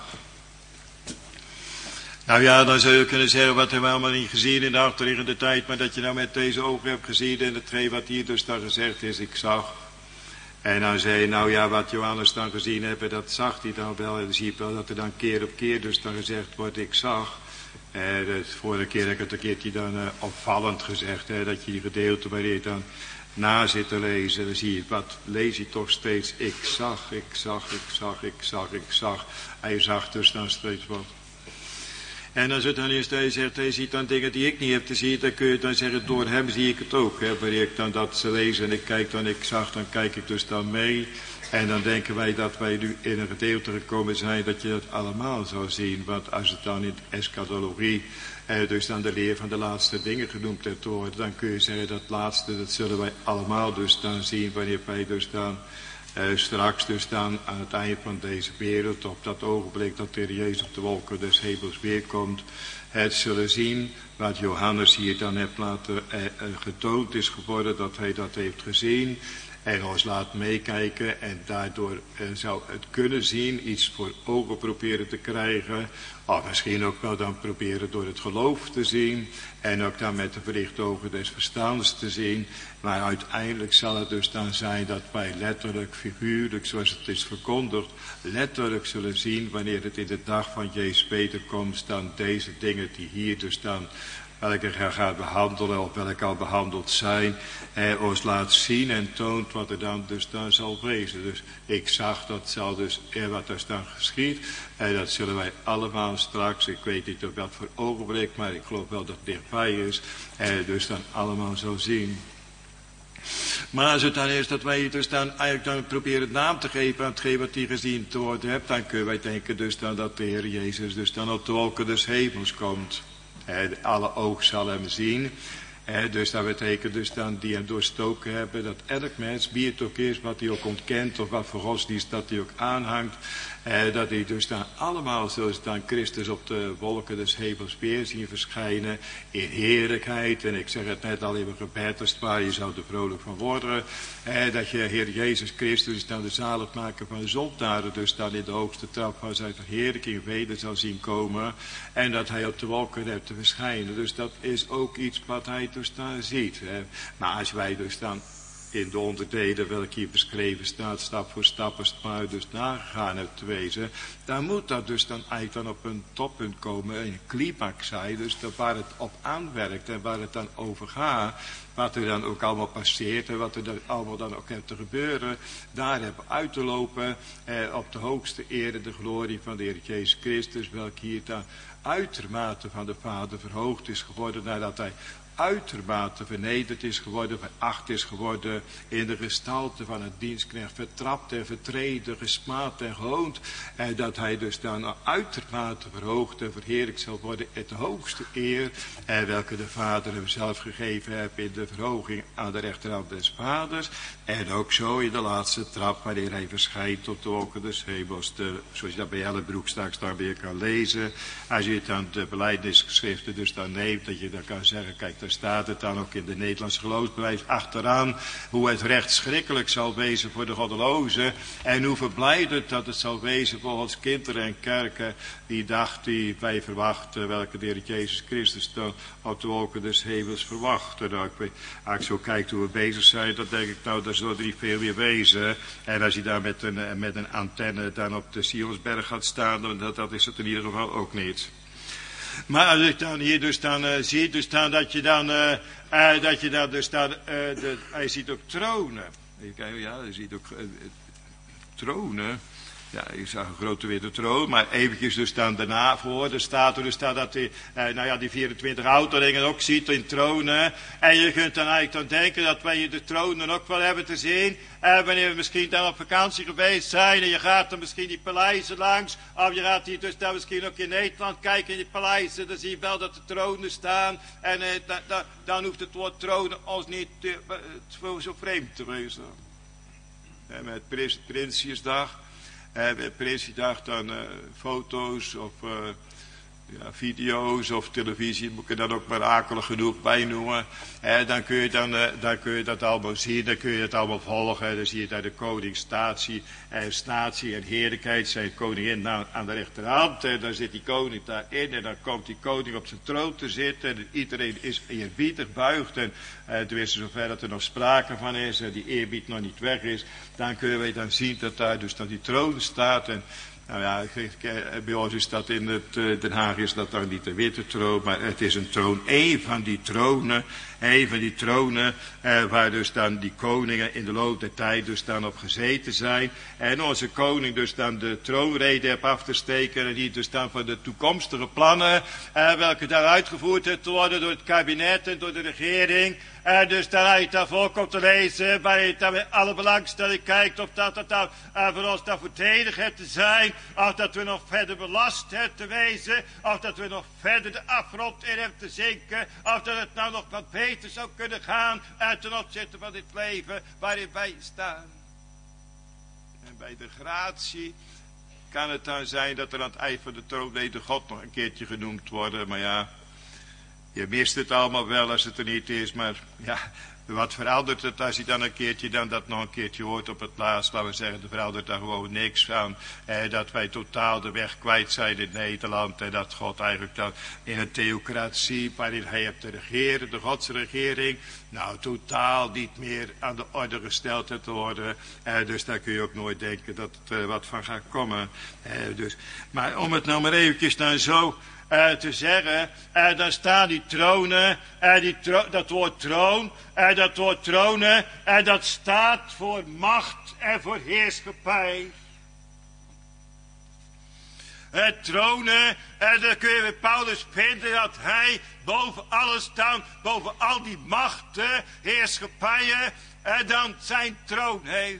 Nou ja, dan zou je kunnen zeggen wat hebben we allemaal niet gezien in de achterliggende tijd, maar dat je nou met deze ogen hebt gezien en hetgeen wat hier dus dan gezegd is, ik zag. En dan zei je, nou ja, wat Johannes dan gezien heeft, dat zag hij dan wel. En dan zie je wel dat er dan keer op keer dus dan gezegd wordt, ik zag. Eh, de vorige keer heb ik het een keertje dan uh, opvallend gezegd, hè, dat je die gedeelte waar je dan na zit te lezen, dan zie je, wat lees je toch steeds, ik zag, ik zag, ik zag, ik zag, ik zag. Hij zag dus dan steeds wat. En als het dan is dat je zegt, hij ziet dan dingen die ik niet heb te zien, dan kun je dan zeggen, door hem zie ik het ook. Hè. Wanneer ik dan dat ze lezen en ik kijk dan, ik zag, dan kijk ik dus dan mee. En dan denken wij dat wij nu in een gedeelte gekomen zijn dat je dat allemaal zou zien. Want als het dan in eschatologie, eh, dus dan de leer van de laatste dingen genoemd hebt worden, dan kun je zeggen dat laatste, dat zullen wij allemaal dus dan zien wanneer wij dus dan uh, straks dus dan aan het eind van deze wereld, op dat ogenblik dat de Heer Jezus op de wolken des hemels weerkomt, het zullen zien wat Johannes hier dan heeft laten uh, uh, getoond is geworden, dat hij dat heeft gezien. En ons laat meekijken en daardoor uh, zou het kunnen zien, iets voor ogen proberen te krijgen. Of misschien ook wel dan proberen door het geloof te zien. En ook dan met de verlichte ogen des verstands te zien. Maar uiteindelijk zal het dus dan zijn dat wij letterlijk, figuurlijk, zoals het is verkondigd, letterlijk zullen zien wanneer het in de dag van Jezus wederkomst dan deze dingen die hier dus dan welke hij gaat behandelen of welke al behandeld zijn, eh, ons laat zien en toont wat er dan dus dan zal wezen. Dus ik zag, dat zal dus, eh, wat er dan geschiet, en eh, dat zullen wij allemaal straks, ik weet niet op wat voor ogenblik, maar ik geloof wel dat het dichtbij is, eh, dus dan allemaal zo zien. Maar als het dan is dat wij dus dan eigenlijk dan proberen naam te geven aan hetgeen wat hij gezien te worden hebt, dan kunnen wij denken dus dan dat de Heer Jezus dus dan op de wolken des hemels komt. Eh, alle oog zal hem zien. Eh, dus dat betekent dus dan die hem doorstoken hebben, dat elk mens, wie het ook is, wat hij ook ontkent of wat voor godsdienst dat hij ook aanhangt, eh, dat hij dus dan allemaal zoals dan Christus op de wolken des hemels weer zien verschijnen in heerlijkheid. En ik zeg het net al in mijn gebed, als het waar, je zou er vrolijk van worden. Eh, dat je Heer Jezus Christus dan de zaligmaker van de zondaren dus dan in de hoogste trap van zijn verheerlijking weder zal zien komen. En dat hij op de wolken heeft te verschijnen. Dus dat is ook iets wat hij dus dan ziet. Hè. Maar als wij dus dan in de onderdelen welke hier beschreven staat, stap voor stap als het maar dus nagegaan hebt te wezen, dan moet dat dus dan eigenlijk dan op een toppunt komen, een climax zijn, dus dat waar het op aanwerkt en waar het dan over gaat, wat er dan ook allemaal passeert en wat er dan allemaal dan ook heeft te gebeuren, daar hebben uit te lopen eh, op de hoogste eer en de glorie van de Heer Jezus Christus, welke hier dan uitermate van de Vader verhoogd is geworden nadat hij uitermate vernederd is geworden, veracht is geworden in de gestalte van een dienstknecht, vertrapt en vertreden, gesmaad en gehoond, en dat hij dus dan uitermate verhoogd en verheerlijkt zal worden in de hoogste eer, en welke de Vader hem zelf gegeven heeft in de verhoging aan de rechterhand des Vaders, en ook zo in de laatste trap, wanneer hij verschijnt op de wolken des hemels, de, zoals je dat bij Ellenbroek straks dan weer kan lezen, als je het dan de belijdenisgeschriften dus dan neemt, dat je dan kan zeggen, kijk, daar staat het dan ook in de Nederlandse geloofsbewijs achteraan, hoe het recht schrikkelijk zal wezen voor de goddelozen, en hoe verblijdend dat het zal wezen voor ons kinderen en kerken, die dag die wij verwachten, welke de Heer Jezus Christus dan op de wolken des hemels verwachten. Nou, ik, als ik zo kijk hoe we bezig zijn, dan denk ik, nou, daar zullen er niet veel meer wezen. En als je daar met een, met een antenne dan op de Sionsberg gaat staan, dan dat, dat is het in ieder geval ook niet. Maar als ik dan hier dus dan uh, zie, dus dan dat je dan, uh, uh, dat je dan dus dan, uh, de, hij ziet ook tronen. Ja, hij ziet ook uh, tronen. Ja, ik zag een grote witte troon, maar eventjes dus dan daarna voor, er staat er dus dan dat die, eh, nou ja, die vierentwintig ouderlingen ook ziet in tronen. En je kunt dan eigenlijk dan denken dat wij de tronen ook wel hebben te zien. En wanneer we misschien dan op vakantie geweest zijn en je gaat dan misschien die paleizen langs, of je gaat hier dus dan misschien ook in Nederland kijken in die paleizen, dan zie je wel dat de tronen staan. En eh, da, da, dan hoeft het woord tronen ons niet uh, zo vreemd te wezen. En met Prins, Prinsjesdag. Uh, Prinsjesdag dan uh, foto's of uh, ja, video's of televisie, moet ik er dan ook maar akelig genoeg bij noemen. Eh, dan, kun je dan, eh, dan kun je dat allemaal zien, dan kun je het allemaal volgen. Dan zie je daar de koning statie, eh, statie en heerlijkheid, zijn koningin aan, aan de rechterhand. En dan zit die koning daarin en dan komt die koning op zijn troon te zitten. En iedereen is eerbiedig buigt. En eh, tenminste zover dat er nog sprake van is en die eerbied nog niet weg is. Dan kunnen wij dan zien dat daar dus dan die troon staat. En nou ja, bij ons is dat in het uh, Den Haag is dat dan niet de witte troon, maar het is een troon, één van die tronen, één van die tronen, eh, waar dus dan die koningen in de loop der tijd dus dan op gezeten zijn. En onze koning dus dan de troonrede heeft af te steken en die dus dan van de toekomstige plannen, eh, welke daar uitgevoerd heeft te worden door het kabinet en door de regering. En dus daar je daarvoor ook op te lezen, waar je daar met alle belangstelling kijkt of dat dat nou uh, voor ons daar voordelig heeft te zijn, of dat we nog verder belast hebben te wezen, of dat we nog verder de afgrond in hebben te zinken, of dat het nou nog wat beter zou kunnen gaan uh, ten opzichte van dit leven waarin wij staan. En bij de gratie kan het dan zijn dat er aan het eind van de troonrede God nog een keertje genoemd wordt, maar ja, je mist het allemaal wel als het er niet is, maar ja, wat verandert het als je dan een keertje dan dat nog een keertje hoort op het laatst, laten we zeggen, er verandert daar gewoon niks aan. Eh, dat wij totaal de weg kwijt zijn in Nederland en dat God eigenlijk dan in een theocratie waarin hij heeft te regeren, de godsregering, nou totaal niet meer aan de orde gesteld heeft te worden. Eh, dus daar kun je ook nooit denken dat het uh, wat van gaat komen. Eh, dus, maar om het nou maar eventjes dan zo Uh, te zeggen, uh, daar staan die tronen, uh, die tro dat woord troon, uh, dat woord tronen, uh, dat staat voor macht en voor heerschappij. Uh, tronen, uh, dan kun je bij Paulus vinden dat hij boven alles staat, boven al die machten, heerschappijen, uh, dan zijn troon heeft.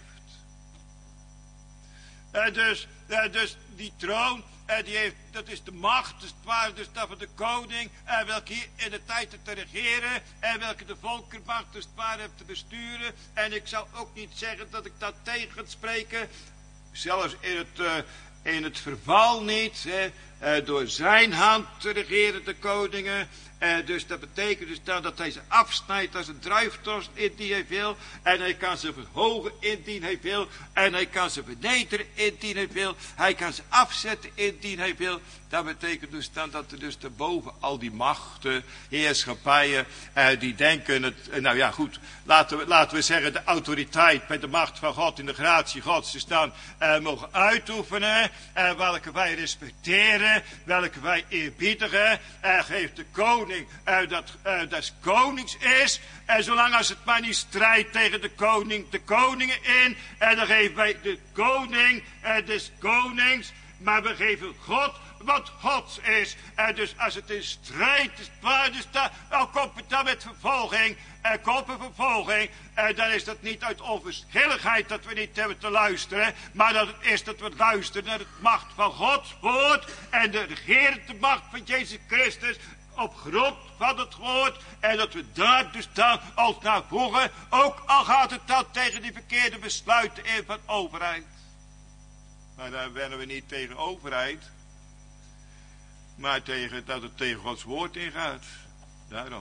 Uh, dus, uh, dus die troon, En die heeft, dat is de macht, dus het ware dus dat van de koning, en welke hier in de tijd te regeren, en welke de volkermacht dus het ware heeft te besturen. En ik zou ook niet zeggen dat ik dat tegen spreken, zelfs in het, uh, in het verval niet, hè, uh, door zijn hand te regeren de koningen. Uh, dus dat betekent dus dan dat hij ze afsnijdt als een druiftorst indien hij wil. En hij kan ze verhogen indien hij wil. En hij kan ze vernederen indien hij wil. Hij kan ze afzetten indien hij wil. Dat betekent dus dan dat er dus daarboven al die machten, heerschappijen, uh, die denken het, uh, nou ja goed, laten we, laten we zeggen de autoriteit bij de macht van God in de gratie Gods dus dan uh, mogen uitoefenen, uh, welke wij respecteren, welke wij eerbiedigen, uh, geeft de koning uh, dat uh, des konings is, en zolang als het maar niet strijdt tegen de koning, de koningen in, en dan geven wij de koning uh, des konings, maar we geven God wat Gods is. En dus als het in strijd is, waar dus dan, dan komt het dan met vervolging. En komt er vervolging. En dan is dat niet uit onverschilligheid dat we niet hebben te luisteren. Maar dat het is dat we luisteren naar de macht van Gods woord. En de regerende macht van Jezus Christus. Op grond van het woord. En dat we daar dus dan ons naar voegen. Ook al gaat het dan tegen die verkeerde besluiten in van overheid. Maar daar wennen we niet tegen overheid. Maar tegen, dat het tegen Gods woord ingaat. Daarom.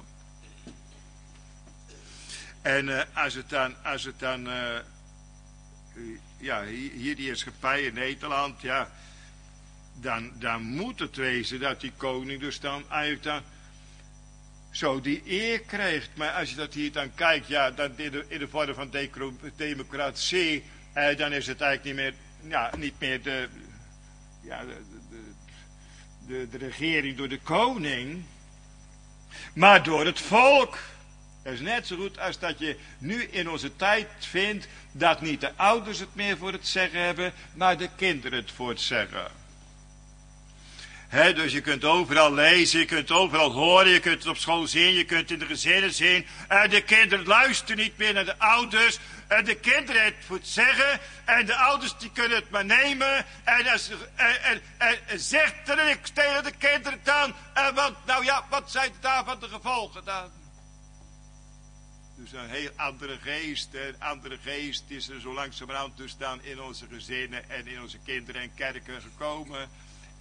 En uh, als het dan, als het dan uh, uh, ja, hier die heerschappij in Nederland, ja, dan, dan moet het wezen dat die koning dus dan eigenlijk dan zo die eer krijgt. Maar als je dat hier dan kijkt, ja, dan in de, in de vorm van democratie, uh, dan is het eigenlijk niet meer, ja, niet meer de, ja, de, de De, de regering door de koning, maar door het volk. Dat is net zo goed als dat je nu in onze tijd vindt dat niet de ouders het meer voor het zeggen hebben, maar de kinderen het voor het zeggen. He, dus je kunt overal lezen, je kunt overal horen, je kunt het op school zien, je kunt in de gezinnen zien. En de kinderen luisteren niet meer naar de ouders. En de kinderen het voor het zeggen. En de ouders die kunnen het maar nemen. En, als, en, en, en, en zegt er niks tegen de kinderen dan. En want, nou ja, wat zijn daarvan de gevolgen dan? Dus een heel andere geest. Een andere geest is er zo langzamerhand dus dan in onze gezinnen en in onze kinderen en kerken gekomen.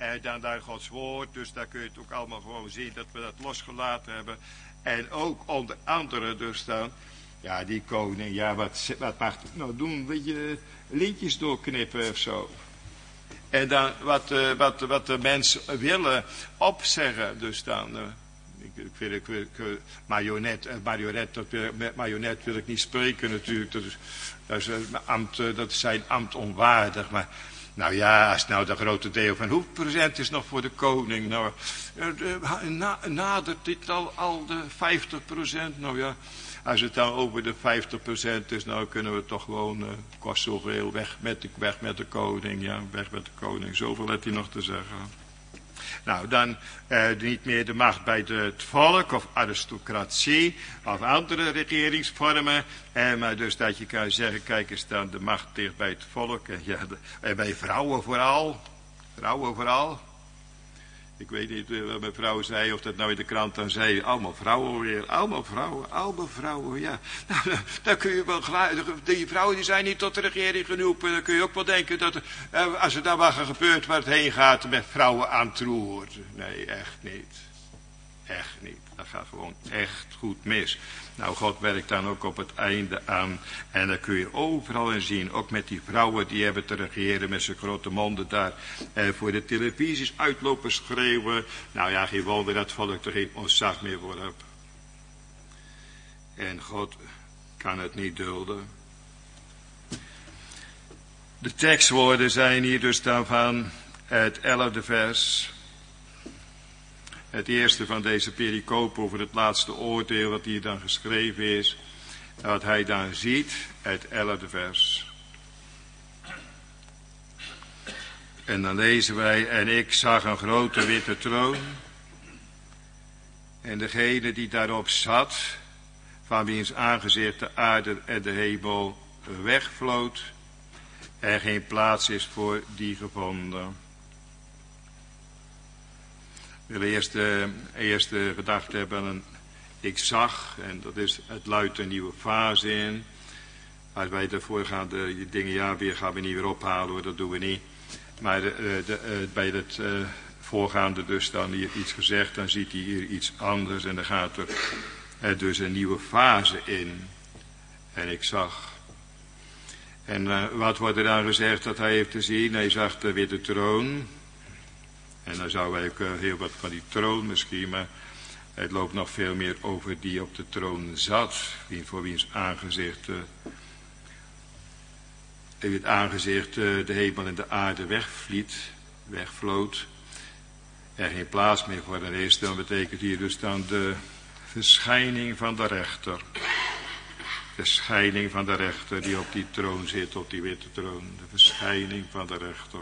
En dan daar Gods woord, dus daar kun je het ook allemaal gewoon zien dat we dat losgelaten hebben. En ook onder andere dus dan, ja die koning, ja wat, wat mag ik nou doen, weet je, lintjes doorknippen of zo. En dan wat, uh, wat, wat de mensen willen opzeggen, dus dan, uh, ik, ik wil, ik wil, ik wil marionet, uh, marionet, dat wil, met marionet wil ik niet spreken natuurlijk, dat is, dat is, uh, ambt, uh, dat is zijn ambt onwaardig, maar nou ja, als nou de grote deel van hoeveel procent is nog voor de koning, nou, uh, uh, na, nadert dit al, al de vijftig procent, nou ja. Als het dan over de vijftig procent is, nou kunnen we toch gewoon, uh, kost zoveel, weg met, de, weg met de koning, ja, weg met de koning. Zoveel heeft hij nog te zeggen. Nou, dan uh, niet meer de macht bij de, het volk of aristocratie of andere regeringsvormen. Uh, maar dus dat je kan zeggen, kijk eens dan, de macht ligt bij het volk. En, ja, de, en bij vrouwen vooral. Vrouwen vooral. Ik weet niet uh, wat mijn vrouw zei, of dat nou in de krant dan zei. Allemaal vrouwen weer, allemaal vrouwen, allemaal vrouwen, ja. Nou, dan kun je wel gelijk, die vrouwen die zijn niet tot de regering geroepen. Dan kun je ook wel denken dat, uh, als er dan wat gebeurt waar het heen gaat, met vrouwen aan het roer. Nee, echt niet. Echt niet. Dat gaat gewoon echt goed mis. Nou, God werkt dan ook op het einde aan. En dat kun je overal in zien. Ook met die vrouwen die hebben te regeren met zijn grote monden daar. Eh, voor de televisies uitlopen schreeuwen. Nou ja, geen wonder dat volk er geen ontzag meer voor hebt. En God kan het niet dulden. De tekstwoorden zijn hier dus dan van het elfde vers. Het eerste van deze pericoop over het laatste oordeel wat hier dan geschreven is. Wat hij dan ziet, het elfde vers. En dan lezen wij, en ik zag een grote witte troon. En degene die daarop zat, van wiens aangezicht de aarde en de hemel wegvloot. En geen plaats is voor die gevonden. Ik wil eerst de eerste gedachte hebben aan een ik zag, en dat is het luidt een nieuwe fase in. Als wij de voorgaande dingen ja weer gaan we niet weer ophalen hoor, dat doen we niet. Maar de, de, de, bij het uh, voorgaande dus dan hier iets gezegd, dan ziet hij hier iets anders en dan gaat er uh, dus een nieuwe fase in. En ik zag. En uh, wat wordt er dan gezegd dat hij heeft te zien? Hij zag de witte troon. En dan zouden wij ook uh, heel wat van die troon misschien, maar het loopt nog veel meer over die op de troon zat, wie voor wiens aangezicht, uh, het aangezicht uh, de hemel en de aarde wegvliet, wegvloot, er geen plaats meer voor hen is, dan betekent hier dus dan de verschijning van de rechter. De verschijning van de rechter die op die troon zit, op die witte troon, de verschijning van de rechter.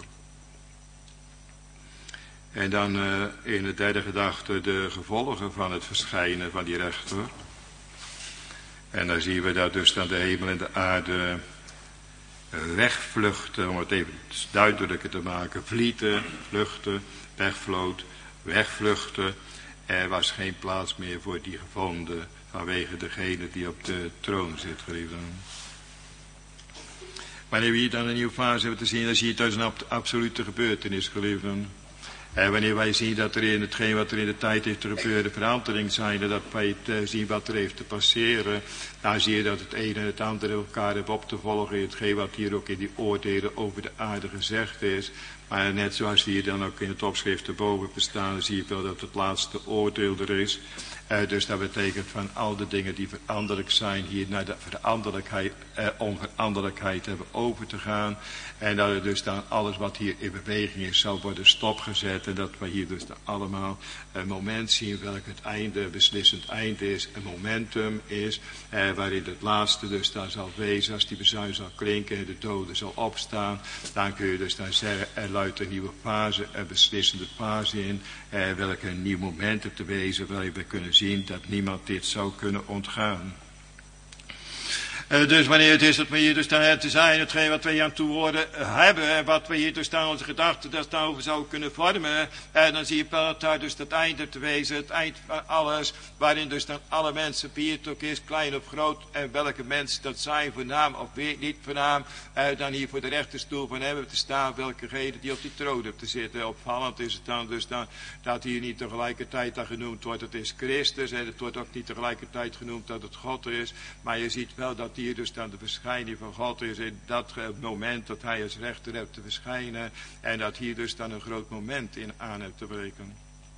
En dan uh, in de derde gedachte de gevolgen van het verschijnen van die rechter. En dan zien we dat dus dan de hemel en de aarde wegvluchten, om het even duidelijker te maken. Vlieten, vluchten, wegvloot, wegvluchten. Er was geen plaats meer voor die gevonden vanwege degene die op de troon zit, geliefden. Wanneer we hier dan een nieuwe fase hebben te zien, dan zie je het als een absolute gebeurtenis, geliefden. En wanneer wij zien dat er in hetgeen wat er in de tijd heeft gebeurd verandering zijn, en dat wij het, uh, zien wat er heeft te passeren, dan zie je dat het een en het andere elkaar heeft op te volgen in hetgeen wat hier ook in die oordelen over de aarde gezegd is. Maar net zoals hier dan ook in het opschrift erboven bestaan, dan zie je wel dat het laatste oordeel er is. Uh, dus dat betekent van al de dingen die veranderlijk zijn, hier naar de veranderlijkheid, uh, onveranderlijkheid hebben over te gaan. En dat er dus dan alles wat hier in beweging is, zal worden stopgezet. En dat we hier dus dan allemaal een moment zien welk het einde, beslissend einde is. Een momentum is, uh, waarin het laatste dus dan zal wezen. Als die bezuin zal klinken en de dode zal opstaan. Dan kun je dus dan zeggen, er luidt een nieuwe fase, een beslissende fase in. Uh, welke een nieuw moment te wezen, waarin we kunnen zien dat niemand dit zou kunnen ontgaan. Uh, dus wanneer het is dat we hier dus dan te zijn, hetgeen wat we hier aan toe horen hebben, en wat we hier dus dan onze gedachten dus daarover zouden kunnen vormen, en dan zie je wel dat daar dus het einde te wezen, het eind van alles, waarin dus dan alle mensen, wie het ook is, klein of groot, en welke mensen dat zijn, voornaam of weer niet voornaam, uh, dan hier voor de rechterstoel van hebben te staan, welkegene die op die troon hebt te zitten. Opvallend is het dan dus dan, dat hier niet tegelijkertijd dan genoemd wordt, het is Christus, en het wordt ook niet tegelijkertijd genoemd dat het God is, maar je ziet wel dat hier dus dan de verschijning van God is in dat moment dat hij als rechter hebt te verschijnen, en dat hier dus dan een groot moment in aan hebt te breken.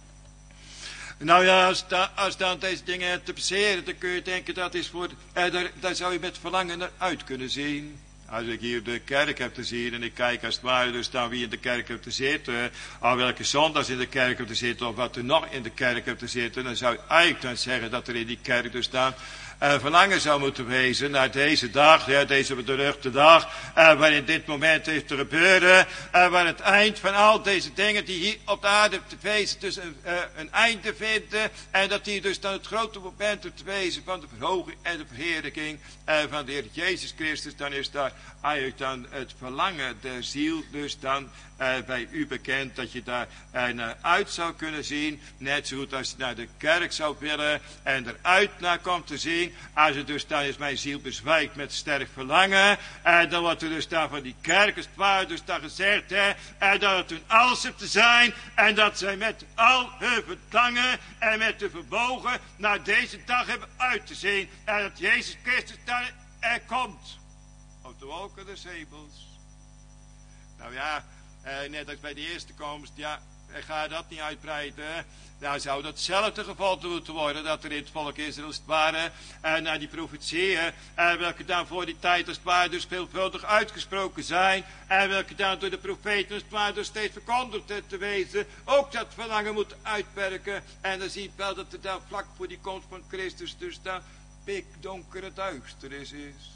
Nou ja, als, da, als dan deze dingen hebt te passeren, dan kun je denken dat is voor, eh, daar, daar zou je met verlangen naar uit kunnen zien. Als ik hier de kerk heb te zien en ik kijk als het ware dus dan wie in de kerk heb te zitten, al welke zondags in de kerk heb te zitten of wat er nog in de kerk heb te zitten, dan zou je eigenlijk dan zeggen dat er in die kerk dus dan uh, verlangen zou moeten wezen naar deze dag, ja, deze beruchte dag, uh, waarin dit moment heeft te gebeuren, uh, waar het eind van al deze dingen die hier op de aarde te wezen dus een, uh, een einde vinden, en dat hier dus dan het grote moment te wezen van de verhoging en de verheerlijking uh, van de Heer Jezus Christus, dan is daar eigenlijk dan het verlangen der ziel dus dan uh, bij u bekend, dat je daar uh, naar uit zou kunnen zien, net zo goed als je naar de kerk zou willen en eruit naar komt te zien. Als het dus dan is mijn ziel bezwijkt met sterk verlangen, uh, dan wordt er dus dan van die kerk als het ware dus dan gezegd, hè, uh, dat het hun alles heeft te zijn, en dat zij met al hun verlangen en met de verbogen naar deze dag hebben uit te zien, en dat Jezus Christus daar er komt op de wolken des hemels. Nou ja, eh, net als bij de eerste komst, ja, ik ga dat niet uitbreiden. Dan zou datzelfde gevolg moeten worden, dat er in het volk Israël als het ware, eh, naar die profetieën, eh, welke dan voor die tijd als het ware dus veelvuldig uitgesproken zijn, en welke dan door de profeten als het ware dus steeds verkondigd te wezen, ook dat verlangen moet uitwerken. En dan zie je wel dat er dan vlak voor die komst van Christus dus dan pikdonkere duisternis is.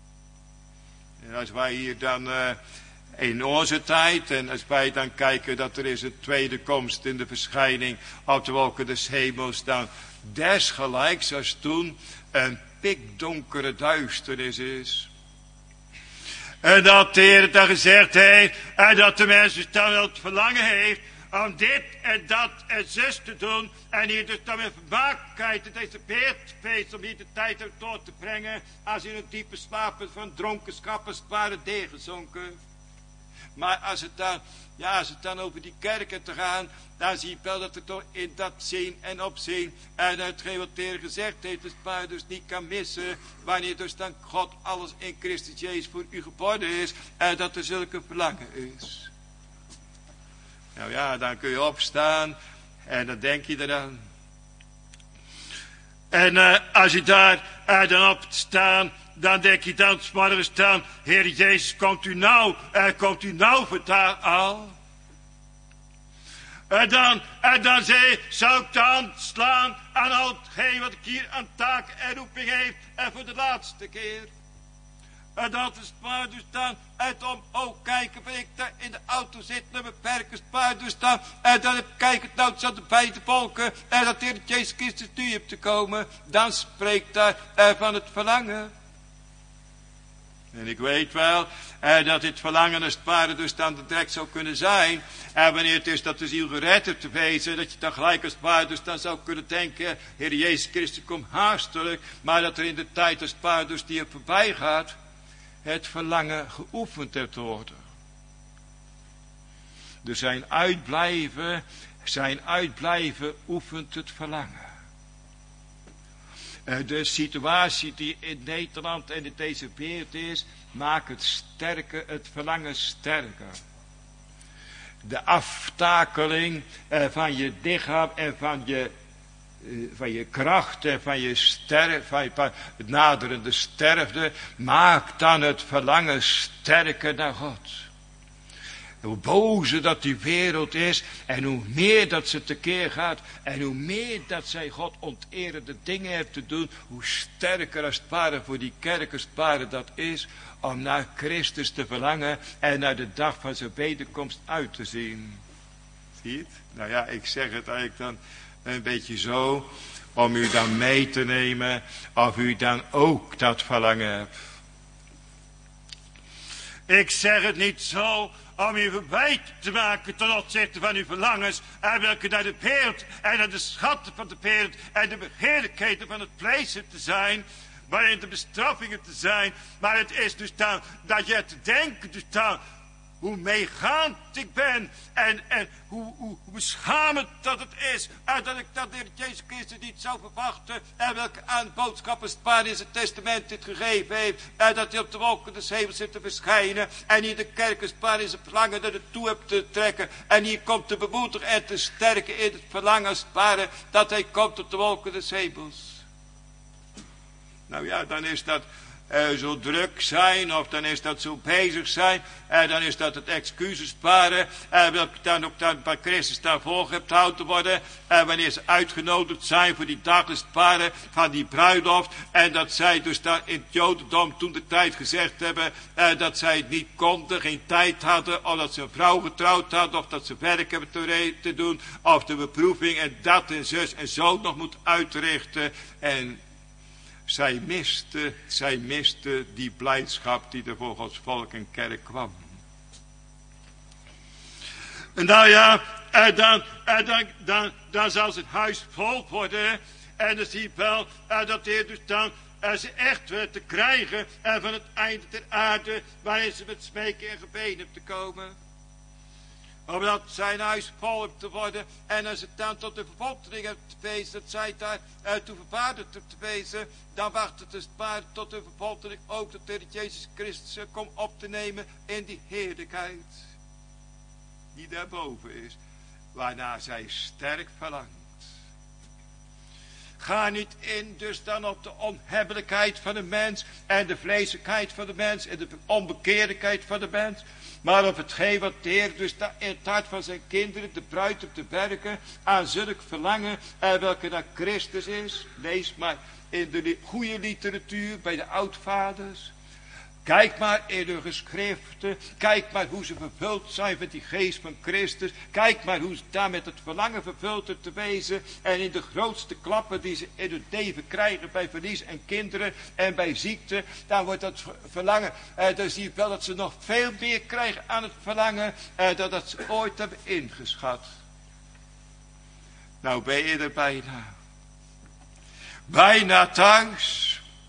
En als wij hier dan uh, in onze tijd, en als wij dan kijken dat er is een tweede komst in de verschijning op de wolken des hemels, dan desgelijks als toen een pikdonkere duisternis is. En dat de Heer dan gezegd heeft, en dat de mens dus dan wel het verlangen heeft om dit en dat en zus te doen, en hier dus dan met vermakelijkheid in deze beeldfeest om hier de tijd uit door te brengen, als in een diepe slaap van dronkenschap als het ware neergezonken. Maar als het dan, ja, als het dan over die kerken te gaan, dan zie je wel dat er toch in dat zien en opzien, en hetgeen wat de Heer gezegd heeft, dus maar dus niet kan missen, wanneer dus dan God alles in Christus Jezus voor u geworden is, en dat er zulke verlangen is. Nou ja, dan kun je opstaan en dan denk je eraan. En uh, als je daar uh, dan op staan, dan denk je dan 's morgens dan, Heer Jezus, komt u nou, uh, komt u nou vandaag al? En dan, en dan zei, zou ik de hand slaan aan al hetgeen wat ik hier aan taak en roeping heeft, en voor de laatste keer. En dat is maar dus dan, en om ook kijken, wanneer ik daar in de auto zit, naar mijn perkers, maar dus dan, en dan kijk ik nou aan de beide volken, en dat de Heer Jezus Christus nu hebt te komen, dan spreekt daar eh, van het verlangen. En ik weet wel, eh, dat dit verlangen als het ware dus dan de direct zou kunnen zijn, en wanneer het is dat de ziel gered hebt te wezen, dat je dan gelijk als het ware dus dan zou kunnen denken, Heer Jezus Christus komt haastelijk, maar dat er in de tijd als het ware dus die er voorbij gaat, het verlangen geoefend hebt te worden. Dus zijn uitblijven, zijn uitblijven oefent het verlangen. De situatie die in Nederland en in deze wereld is, maakt het sterker, het verlangen sterker. De aftakeling van je lichaam en van je van je kracht en van je sterf, van, je, van het naderende sterfte, maakt dan het verlangen sterker naar God. Hoe bozer dat die wereld is, en hoe meer dat ze tekeer gaat, en hoe meer dat zij God onterende dingen heeft te doen, hoe sterker als het ware voor die kerk als het ware dat is, om naar Christus te verlangen en naar de dag van zijn wederkomst uit te zien. Zie je het? Nou ja, ik zeg het eigenlijk dan een beetje zo, om u dan mee te nemen, of u dan ook dat verlangen hebt. Ik zeg het niet zo om u verwijt te maken ten opzichte van uw verlangens, en welke naar de wereld en naar de schatten van de wereld en de begeerlijkheden van het vlees te zijn, maar in de bestraffingen te zijn. Maar het is dus dan dat je te denken dus dan hoe meegaand ik ben en, en hoe, hoe, hoe beschamend dat het is. En dat ik dat de Heer Jezus Christus niet zou verwachten. En welke aan boodschappen spaar in zijn testament dit gegeven heeft. En dat hij op de wolken des hemels zit te verschijnen. En hier de kerken spaar in zijn verlangen er naartoe hebt te trekken. En hier komt te bemoedigen en te sterken in het verlangen sparen. Dat hij komt op de wolken des hemels. Nou ja, dan is dat Uh, zo druk zijn, of dan is dat zo bezig zijn, en dan is dat het excuses sparen, en dat dan ook dan bij Christus daarvoor hebt houden te worden, en wanneer ze uitgenodigd zijn voor die dag sparen van die bruiloft, en dat zij dus daar in het Jodendom toen de tijd gezegd hebben, uh, dat zij het niet konden, geen tijd hadden, of dat ze een vrouw getrouwd hadden, of dat ze werk hebben te, te doen, of de beproeving, en dat en zus en zo nog moet uitrichten, en Zij miste, zij miste die blijdschap die er voor Gods volk en kerk kwam. En nou ja, en dan, en dan, dan, dan zal het huis vol worden. En dan zie je wel en dat de Heer dus dan en ze echt weer te krijgen en van het einde der aarde waarin ze met smeken en gebeden te komen. Omdat zijn huis vol heeft te worden. En als het dan tot de vervolging heeft te wezen. Dat zij daar uh, toe vervaardigd heeft te wezen. Dan wacht het dus maar tot de vervolging ook. Dat de Heer Jezus Christus uh, komt op te nemen in die heerlijkheid. Die daarboven is. Waarna zij sterk verlangt. Ga niet in dus dan op de onhebbelijkheid van de mens. En de vleeselijkheid van de mens. En de onbekeerdelijkheid van de mens. Maar op hetgeen wat de Heer dus in het hart van zijn kinderen, de bruid op de bergen, aan zulk verlangen, en welke naar Christus is. Lees maar in de goede literatuur bij de oudvaders. Kijk maar in de geschriften. Kijk maar hoe ze vervuld zijn met die geest van Christus. Kijk maar hoe ze daar met het verlangen vervuld te wezen. En in de grootste klappen die ze in het leven krijgen bij verlies en kinderen en bij ziekte. Dan wordt dat verlangen. Eh, dan zie je wel dat ze nog veel meer krijgen aan het verlangen. Eh, dan dat ze ooit hebben ingeschat. Nou ben je er bijna. Bijna thuis.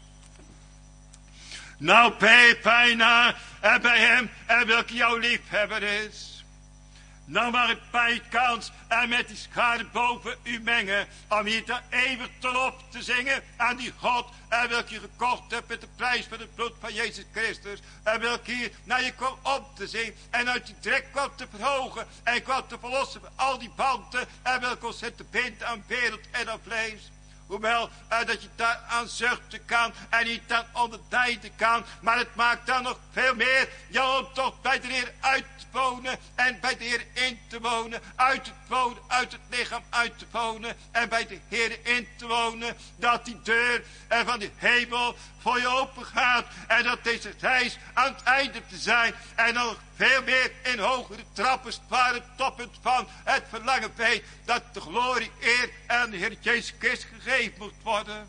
Nou ben je bijna en bij hem en welke jouw liefhebber is. Nou mag het bij kans en met die schade boven u mengen. Om hier te eeuwig te op te zingen aan die God. En welke je gekocht hebt met de prijs van het bloed van Jezus Christus. En welke hier naar je kwam op te zingen. En uit die drek kwam te verhogen. En kwam te verlossen van al die banden. En welke ons het te binden aan wereld en aan vlees. Hoewel uh, dat je daar aan zuchten kan en niet aan onderdijden kan. Maar het maakt dan nog veel meer. Ja, om toch bij de Heer uit te wonen en bij de Heer in te wonen. Uit het wonen, uit het lichaam uit te wonen en bij de Heer in te wonen. Dat die deur uh, van de hemel voor je open gaat. En dat deze reis aan het einde te zijn. En nog veel meer in hogere trappen waar het toppunt van het verlangen weet. Dat de glorie, eer aan de Heer Jezus Christus gegeven moet worden.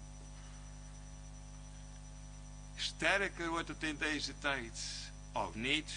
Sterker wordt het in deze tijd. Of niet?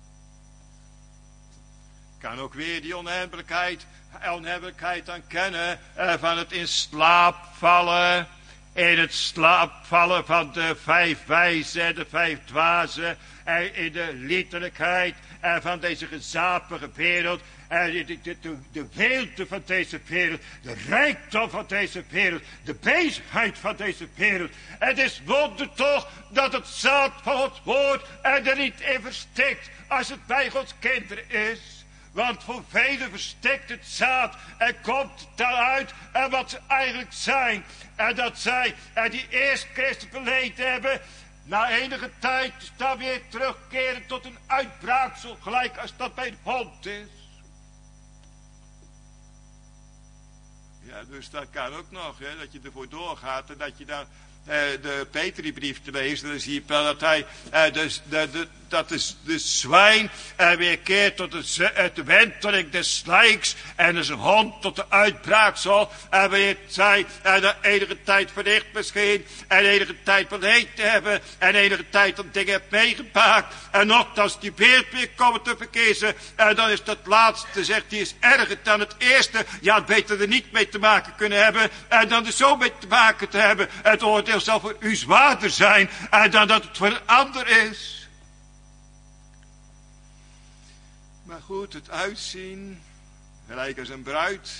Kan ook weer die onhebbelijkheid, onhebbelijkheid aan kennen. Eh, van het in slaap vallen. In het slaapvallen van de vijf wijzen en de vijf dwazen. En in de liederlijkheid en van deze gezapige wereld. En de, de, de, de weelde van deze wereld. De rijkdom van deze wereld. De bezigheid van deze wereld. Het is wonder toch dat het zaad van het woord er niet in verstikt. Als het bij Gods kinderen is. Want voor velen verstikt het zaad en komt daaruit en wat ze eigenlijk zijn. En dat zij en die eerst Christus beleden hebben, na enige tijd dan weer terugkeren tot een uitbraaksel, gelijk als dat bij de hond is. Ja, dus dat kan ook nog, hè, dat je ervoor doorgaat en dat je dan eh, de Petriebrief te lezen, dan zie je wel dat hij eh, dus de, de, dat de, de zwijn uh, weer keert tot de, uh, de wenteling des slijks. En dus een hond tot de uitbraak zal. En wanneer zij uh, de enige tijd verricht misschien. En enige tijd beleefd te hebben. En enige tijd dat dingen heeft meegemaakt. En nogthans die beeld weer komen te verkiezen. En dan is dat laatste, zegt die is erger dan het eerste. Ja, het beter er niet mee te maken kunnen hebben. En dan er zo mee te maken te hebben. Het oordeel zal voor u zwaarder zijn. En dan dat het voor een ander is. Maar goed, het uitzien. Gelijk als een bruid.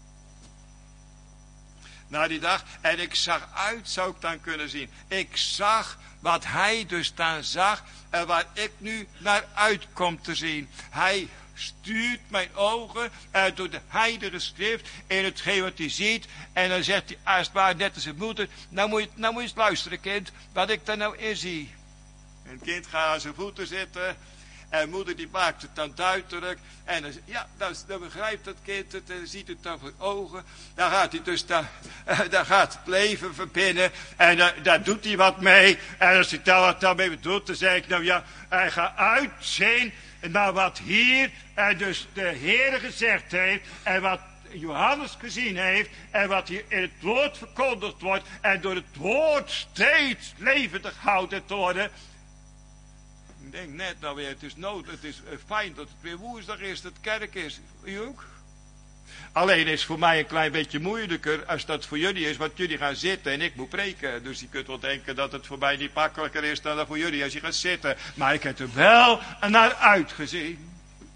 Na die dag. En ik zag uit, zou ik dan kunnen zien. Ik zag wat hij dus dan zag. En waar ik nu naar uit kom te zien. Hij stuurt mijn ogen uh, door de heilige schrift in hetgeen wat hij ziet. En dan zegt hij als het ware net als zijn moeder. Nou moet, je, nou moet je eens luisteren, kind. Wat ik daar nou in zie. En het kind gaat aan zijn voeten zitten. En moeder die maakt het dan duidelijk. En dan, ja, dan, dan begrijpt dat kind het. En ziet het dan voor ogen. Dan gaat hij dus dan, uh, dan gaat het leven verbinnen. En uh, daar doet hij wat mee. En als hij daar wat dan mee bedoelt, dan zeg ik nou ja, hij gaat uitzien naar wat hier en dus de Heer gezegd heeft. En wat Johannes gezien heeft. En wat hier in het woord verkondigd wordt. En door het woord steeds levendig houden te worden. Ik denk net nou weer, het is nood, het is fijn dat het weer woensdag is, dat het kerk is. U ook? Alleen is voor mij een klein beetje moeilijker als dat voor jullie is, want jullie gaan zitten en ik moet preken. Dus je kunt wel denken dat het voor mij niet makkelijker is dan dat voor jullie als je gaat zitten. Maar ik heb er wel naar uitgezien.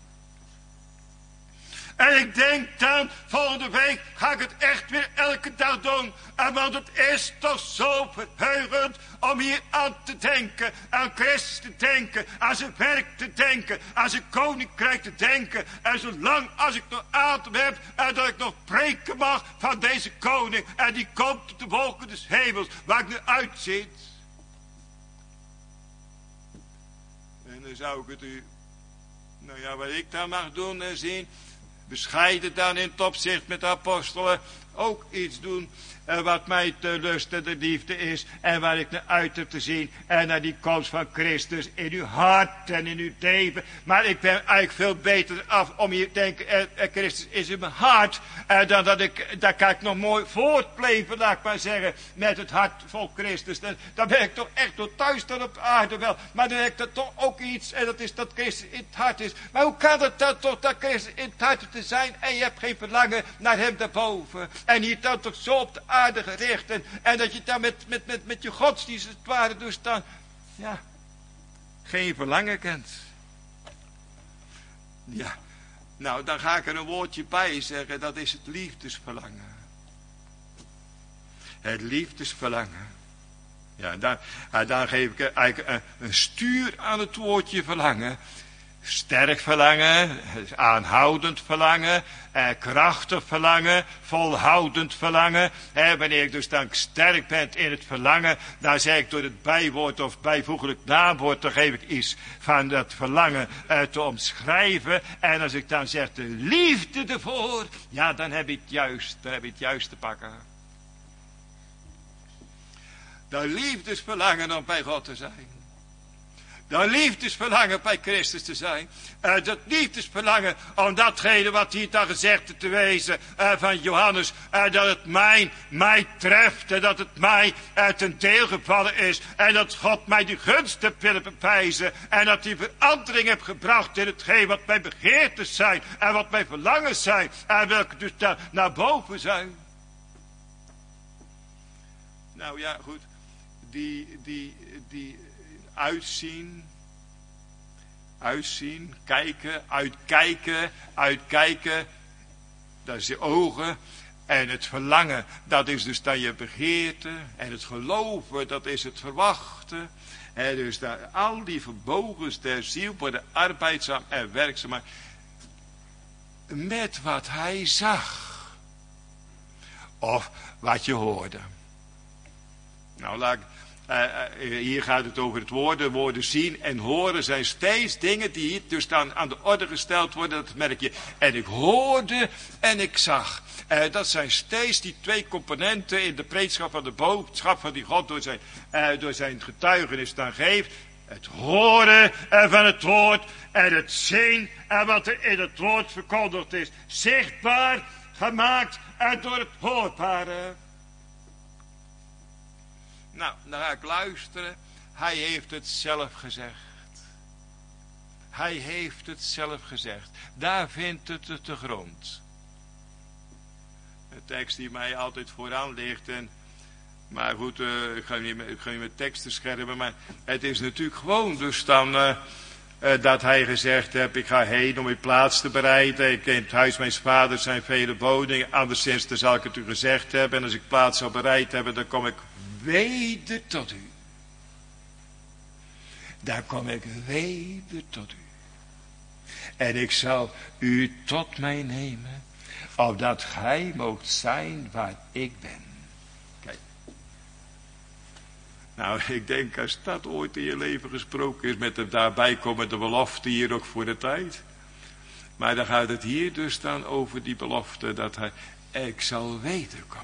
En ik denk dan, volgende week ga ik het echt weer elke dag doen. En want het is toch zo verheugend om hier aan te denken. Aan Christus te denken. Aan zijn werk te denken. Aan zijn koninkrijk te denken. En zolang als ik nog adem heb. En dat ik nog preken mag van deze koning. En die komt op de wolken des hemels. Waar ik nu uitzit. En dan zou ik het u. Nou ja, wat ik dan mag doen en zien. Bescheiden dan in het opzicht met de apostelen ook iets doen uh, wat mij te lust en de liefde is en waar ik naar uit heb te zien en naar die komst van Christus in uw hart en in uw leven. Maar ik ben eigenlijk veel beter af om hier te denken, uh, uh, Christus is in mijn hart, uh, dan dat ik, daar kan ik nog mooi voortleven, laat ik maar zeggen, met het hart vol Christus. Dan, dan ben ik toch echt door thuis dan op de aarde wel, maar dan heb ik dat toch ook iets en dat is dat Christus in het hart is. Maar hoe kan het dan toch dat Christus in het hart te zijn en je hebt geen verlangen naar hem daarboven en hier dan toch zo op de aarde gericht en, en dat je dan met, met, met, met je godsdienst het ware dus dan ja, geen verlangen kent. Ja, nou dan ga ik er een woordje bij zeggen, dat is het liefdesverlangen. Het liefdesverlangen. Ja, dan, dan geef ik eigenlijk een, een stuur aan het woordje verlangen. Sterk verlangen, aanhoudend verlangen, eh, krachtig verlangen, volhoudend verlangen. Eh, wanneer ik dus dan sterk ben in het verlangen, dan zeg ik door het bijwoord of bijvoeglijk naamwoord, dan geef ik iets van dat verlangen eh, te omschrijven. En als ik dan zeg de liefde ervoor, ja dan heb ik het juist, dan heb ik het juist te pakken. De liefdesverlangen om bij God te zijn. Dat liefdesverlangen bij Christus te zijn. Uh, dat liefdesverlangen om datgene wat hier dan gezegd te wezen uh, van Johannes. Uh, dat het mij, mij treft en dat het mij uh, ten deel gevallen is. En dat God mij die gunst heeft willen bewijzen. En dat hij verandering heeft gebracht in hetgeen wat mijn begeertes zijn. En wat mijn verlangens zijn. En welke dus daar naar boven zijn. Nou ja, goed. Die, die, die... Uitzien, uitzien, kijken, uitkijken, uitkijken, dat is je ogen. En het verlangen, dat is dus dan je begeerte. En het geloven, dat is het verwachten. En dus daar, al die vermogens der ziel worden arbeidzaam en werkzaam. Met wat hij zag. Of wat je hoorde. Nou, laat ik... Uh, uh, hier gaat het over het woorden. Woorden zien en horen zijn steeds dingen die hier dus dan aan de orde gesteld worden. Dat merk je. En ik hoorde en ik zag. Uh, dat zijn steeds die twee componenten in de preekschap van de boodschap van die God door zijn, uh, door zijn getuigenis dan geeft. Het horen van het woord en het zien en wat er in het woord verkondigd is. Zichtbaar gemaakt en door het hoorbare. Nou, dan ga ik luisteren. Hij heeft het zelf gezegd. Hij heeft het zelf gezegd. Daar vindt het de grond. Een tekst die mij altijd vooraan ligt. En, maar goed, uh, ik, ga niet met, ik ga niet met teksten schermen. Maar het is natuurlijk gewoon dus dan uh, uh, dat hij gezegd heeft. Ik ga heen om uw plaats te bereiden. Ik in het huis mijn vaders zijn vele woningen. Anderszins dan zal ik het u gezegd hebben. En als ik plaats zal bereid hebben, dan kom ik weder tot u. Daar kom ik weder tot u. En ik zal u tot mij nemen, opdat gij moogt zijn waar ik ben. Kijk. Nou, ik denk als dat ooit in je leven gesproken is met de daarbij komende belofte hier ook voor de tijd. Maar dan gaat het hier dus dan over die belofte dat hij, ik zal wederkomen.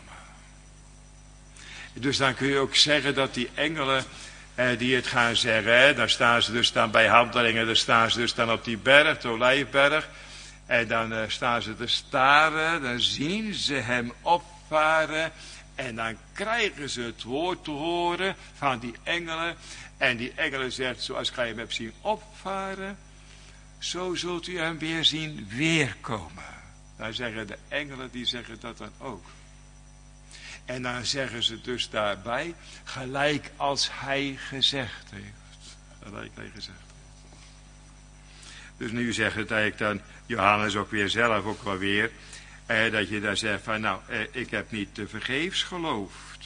Dus dan kun je ook zeggen dat die engelen eh, die het gaan zeggen, hè, dan staan ze dus dan bij Handelingen, dan staan ze dus dan op die berg, de Olijfberg. En dan uh, staan ze te staren, dan zien ze hem opvaren. En dan krijgen ze het woord te horen van die engelen. En die engelen zegt, zoals gij hem hebt zien opvaren, zo zult u hem weer zien weerkomen. Dan zeggen de engelen, die zeggen dat dan ook. En dan zeggen ze dus daarbij, gelijk als hij gezegd heeft. Gelijk hij gezegd heeft. Dus nu zegt het eigenlijk dan, Johannes ook weer zelf ook wel weer, eh, dat je daar zegt van, nou, eh, ik heb niet te vergeefs geloofd.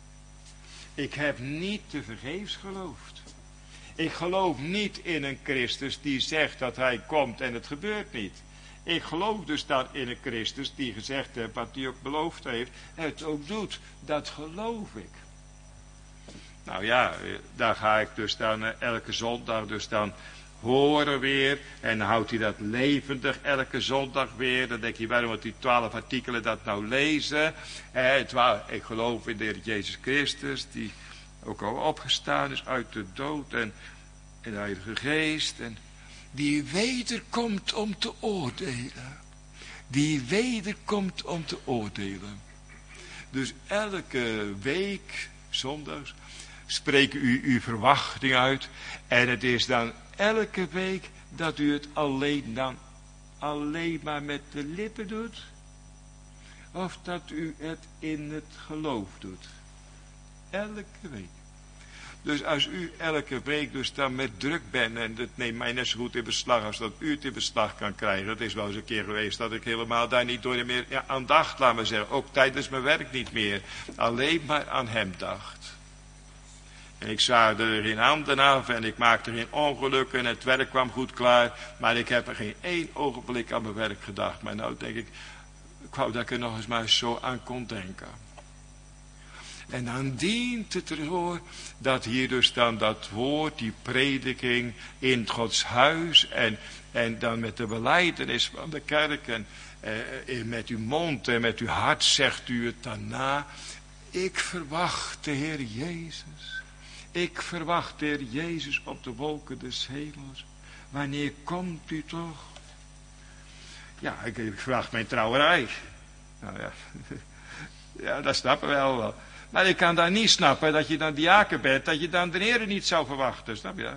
Ik heb niet te vergeefs geloofd. Ik geloof niet in een Christus die zegt dat hij komt en het gebeurt niet. Ik geloof dus dan in een Christus die gezegd heeft wat hij ook beloofd heeft. En het ook doet. Dat geloof ik. Nou ja, daar ga ik dus dan uh, elke zondag dus dan horen weer. En dan houdt hij dat levendig elke zondag weer. Dan denk je, waarom moet die twaalf artikelen dat nou lezen? Eh, twaalf, ik geloof in de Heer Jezus Christus die ook al opgestaan is uit de dood. En in de Heilige Geest. En die wederkomt om te oordelen. Die wederkomt om te oordelen. Dus elke week, zondags, spreek u uw verwachting uit. En het is dan elke week dat u het alleen dan alleen maar met de lippen doet. Of dat u het in het geloof doet. Elke week. Dus als u elke week dus dan met druk bent, en dat neemt mij net zo goed in beslag als dat u het in beslag kan krijgen. Het is wel eens een keer geweest dat ik helemaal daar niet door meer ja, aan dacht, laat maar zeggen. Ook tijdens mijn werk niet meer. Alleen maar aan hem dacht. En ik zaagde er geen handen af en ik maakte geen ongelukken en het werk kwam goed klaar. Maar ik heb er geen één ogenblik aan mijn werk gedacht. Maar nou denk ik, ik wou dat ik er nog eens maar zo aan kon denken. En dan dient het ervoor dat hier dus dan dat woord, die prediking in Gods huis en, en dan met de belijdenis van de kerk en eh, met uw mond en met uw hart zegt u het daarna. Ik verwacht de Heer Jezus. Ik verwacht de Heer Jezus op de wolken des hemels. Wanneer komt u toch? Ja, ik, ik verwacht mijn trouwerij. Nou ja, ja, dat snappen we wel wel. Maar ik kan daar niet snappen dat je dan diaken bent, dat je dan de Heer niet zou verwachten, snap je?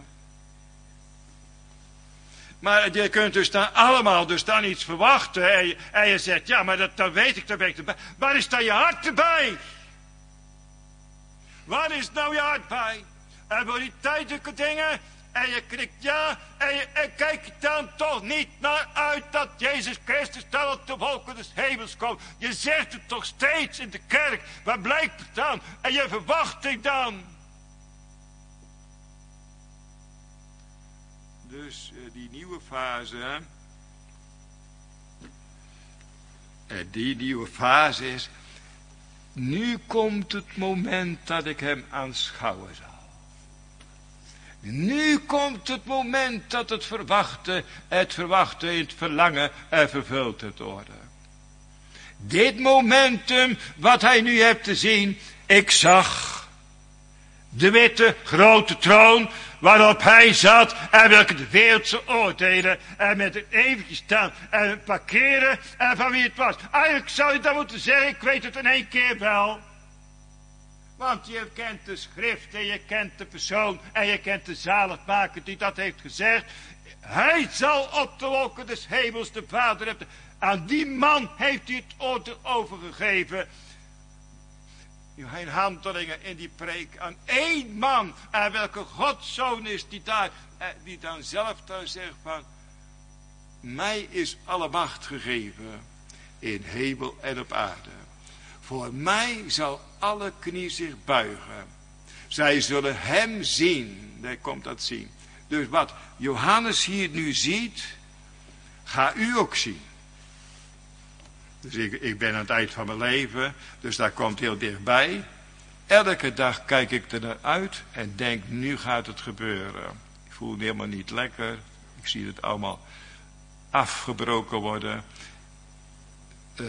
Maar je kunt dus dan allemaal dus dan iets verwachten en je, en je zegt, ja, maar dat, dat weet ik, dat weet ik erbij. Waar is dan je hart erbij? Waar is nou je hart bij? En voor die tijdelijke dingen, en je knikt ja, en je en kijkt dan toch niet naar uit dat Jezus Christus dan op de wolken des hemels komt. Je zegt het toch steeds in de kerk. Waar blijkt het dan? En je verwachting dan? Dus uh, die nieuwe fase, hè? En die nieuwe fase is, nu komt het moment dat ik hem aanschouwen zal. Nu komt het moment dat het verwachten, het verwachten in het verlangen er vervuld te worden. Dit momentum wat hij nu hebt te zien, ik zag De witte grote troon waarop hij zat en welke de wereldse oordelen en met een eventjes staan en parkeren en van wie het was. Eigenlijk zou je dan moeten zeggen, ik weet het in één keer wel. Want je kent de schrift en je kent de persoon en je kent de zaligmaker die dat heeft gezegd. Hij zal op de wolken des hemels de Vader hebben. Aan die man heeft hij het oordeel overgegeven. Geen handelingen in die preek aan één man. En welke Godszoon is die daar. Die dan zelf dan zegt van. Mij is alle macht gegeven. In hemel en op aarde. Voor mij zal alle knie zich buigen. Zij zullen hem zien. Daar komt dat zien. Dus wat Johannes hier nu ziet. Ga u ook zien. Dus ik, ik ben aan het eind van mijn leven. Dus daar komt heel dichtbij. Elke dag kijk ik er naar uit. En denk, nu gaat het gebeuren. Ik voel me helemaal niet lekker. Ik zie het allemaal afgebroken worden. Uh,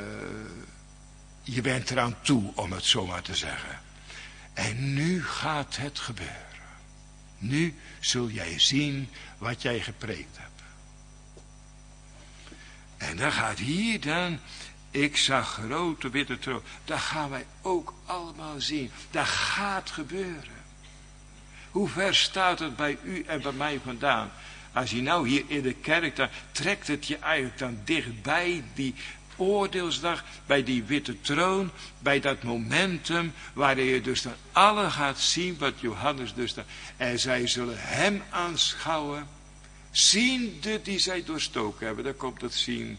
je bent eraan toe, om het zo maar te zeggen. En nu gaat het gebeuren. Nu zul jij zien wat jij gepreekt hebt. En dan gaat hier dan, ik zag grote witte troon. Dat gaan wij ook allemaal zien. Dat gaat gebeuren. Hoe ver staat het bij u en bij mij vandaan? Als je nou hier in de kerk, dan trekt het je eigenlijk dan dichtbij die oordeelsdag, bij die witte troon, bij dat momentum, waar je dus dan alle gaat zien wat Johannes dus dan. En zij zullen hem aanschouwen. Ziende die zij doorstoken hebben, daar komt het zien.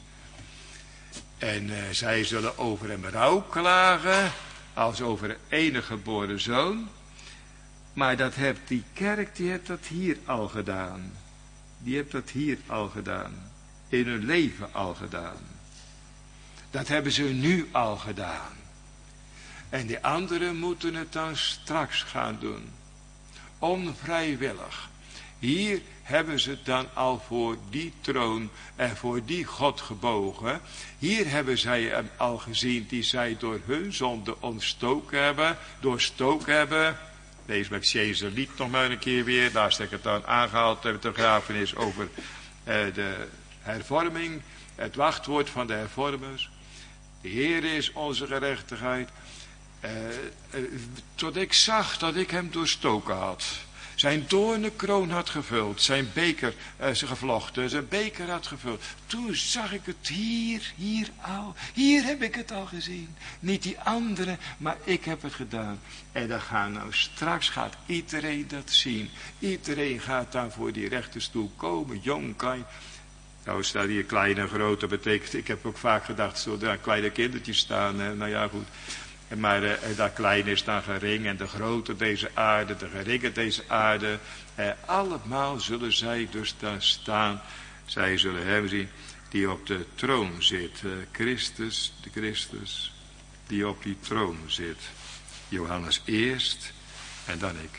En uh, zij zullen over hem rouw klagen, als over een enige geboren zoon. Maar dat heeft die kerk, die heeft dat hier al gedaan. Die heeft dat hier al gedaan. In hun leven al gedaan. Dat hebben ze nu al gedaan. En die anderen moeten het dan straks gaan doen. Onvrijwillig. Hier hebben ze dan al voor die troon en voor die God gebogen. Hier hebben zij hem al gezien die zij door hun zonde ontstoken hebben, doorstoken hebben. Lees met Jezus lied nog maar een keer weer. Daar is ik het dan aangehaald hebben, de begrafenis over uh, de hervorming. Het wachtwoord van de hervormers. De Heer is onze gerechtigheid. Uh, uh, tot ik zag dat ik hem doorstoken had. Zijn doornenkroon had gevuld. Zijn beker uh, gevlochten. Zijn beker had gevuld. Toen zag ik het hier, hier al. Hier heb ik het al gezien. Niet die anderen, maar ik heb het gedaan. En dan gaat nou straks gaat iedereen dat zien. Iedereen gaat dan voor die rechterstoel komen. Jong, klein. Nou staat hier klein en groot. Dat betekent, ik heb ook vaak gedacht, zullen daar kleine kindertjes staan. Hè? Nou ja, goed. Maar uh, dat kleine is dan gering en de grote deze aarde, de geringe deze aarde. Uh, allemaal zullen zij dus daar staan. Zij zullen hem zien die op de troon zit. Uh, Christus, de Christus, die op die troon zit. Johannes eerst en dan ik.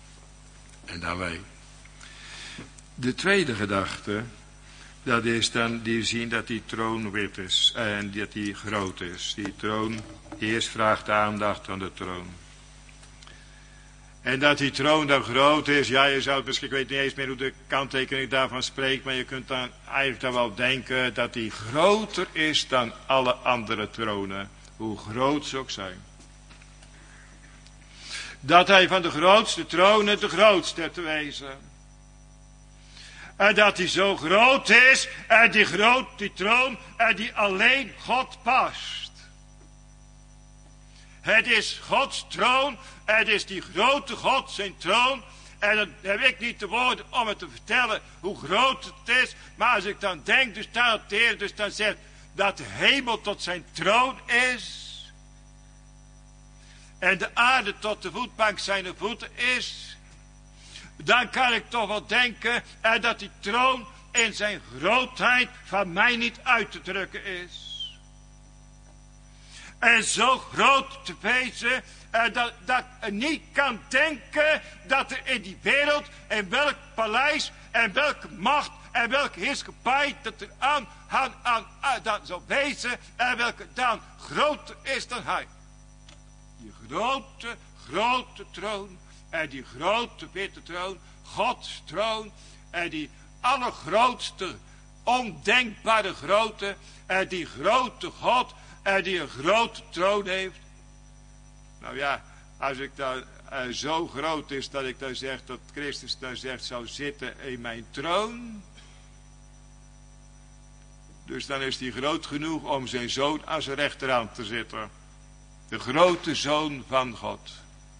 En dan wij. De tweede gedachte, dat is dan, die zien dat die troon wit is en dat die groot is. Die troon, eerst vraagt de aandacht aan de troon. En dat die troon dan groot is, ja, je zou het misschien, ik weet niet eens meer hoe de kanttekening daarvan spreekt, maar je kunt dan eigenlijk dan wel denken dat die groter is dan alle andere tronen, hoe groot ze ook zijn. Dat hij van de grootste tronen de grootste heeft te wezen. En dat hij zo groot is, en die groot, die troon, en die alleen God past. Het is Gods troon, het is die grote God, zijn troon. En dan heb ik niet de woorden om het te vertellen hoe groot het is. Maar als ik dan denk, dus daar het Heer dus dan zegt, dat de hemel tot zijn troon is. En de aarde tot de voetbank zijn voeten is. Dan kan ik toch wel denken en dat die troon in zijn grootheid van mij niet uit te drukken is. En zo groot te wezen en dat, dat ik niet kan denken dat er in die wereld, in welk paleis en welke macht en welke heerschappij dat er aan, aan, aan, aan dan zal wezen en welke dan groter is dan hij. Die grote, grote troon. En die grote witte troon, Gods troon. En die allergrootste, ondenkbare grote. En die grote God. En die een grote troon heeft. Nou ja, als ik dan uh, zo groot is dat ik dan zeg dat Christus dan zegt zou zitten in mijn troon. Dus dan is hij groot genoeg om zijn zoon aan zijn rechterhand te zitten. De grote zoon van God.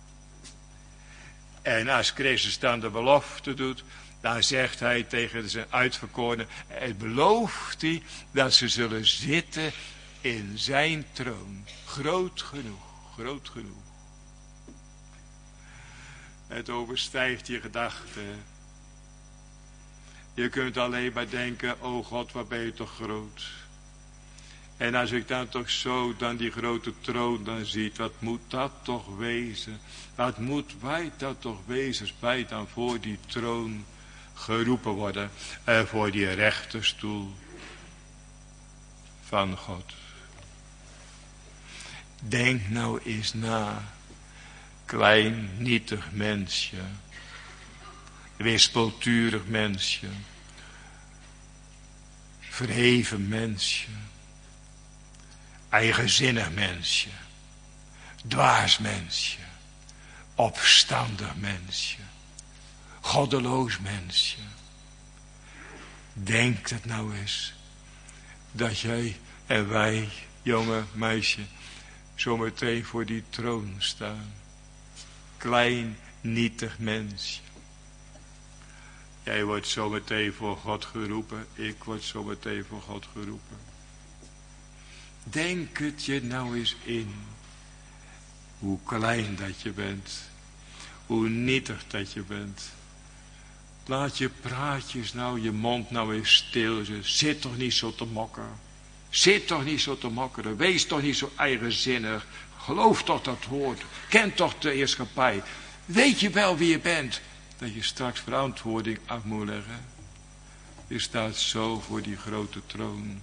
En als Christus dan de belofte doet, dan zegt hij tegen zijn uitverkorenen, en belooft hij dat ze zullen zitten in zijn troon. Groot genoeg, groot genoeg. Het overstijgt je gedachten. Je kunt alleen maar denken, oh God, wat ben je toch groot. En als ik dan toch zo dan die grote troon dan ziet, wat moet dat toch wezen? Wat moet wij dat toch wezen als wij dan voor die troon geroepen worden. Uh, voor die rechterstoel van God. Denk nou eens na. Klein, nietig mensje. Wispelturig mensje. Verheven mensje. Eigenzinnig mensje. Dwaas mensje. Opstandig mensje. Goddeloos mensje. Denk het nou eens. Dat jij en wij, jonge meisje, zometeen voor die troon staan. Klein, nietig mensje. Jij wordt zometeen voor God geroepen. Ik word zometeen voor God geroepen. Denk het je nou eens in. Hoe klein dat je bent. Hoe nietig dat je bent. Laat je praatjes nou, je mond nou eens stil. Zit toch niet zo te mokken. Zit toch niet zo te mokkeren. Wees toch niet zo eigenzinnig. Geloof toch dat woord. Ken toch de heerschappij. Weet je wel wie je bent. Dat je straks verantwoording af moet leggen. Je staat zo voor die grote troon.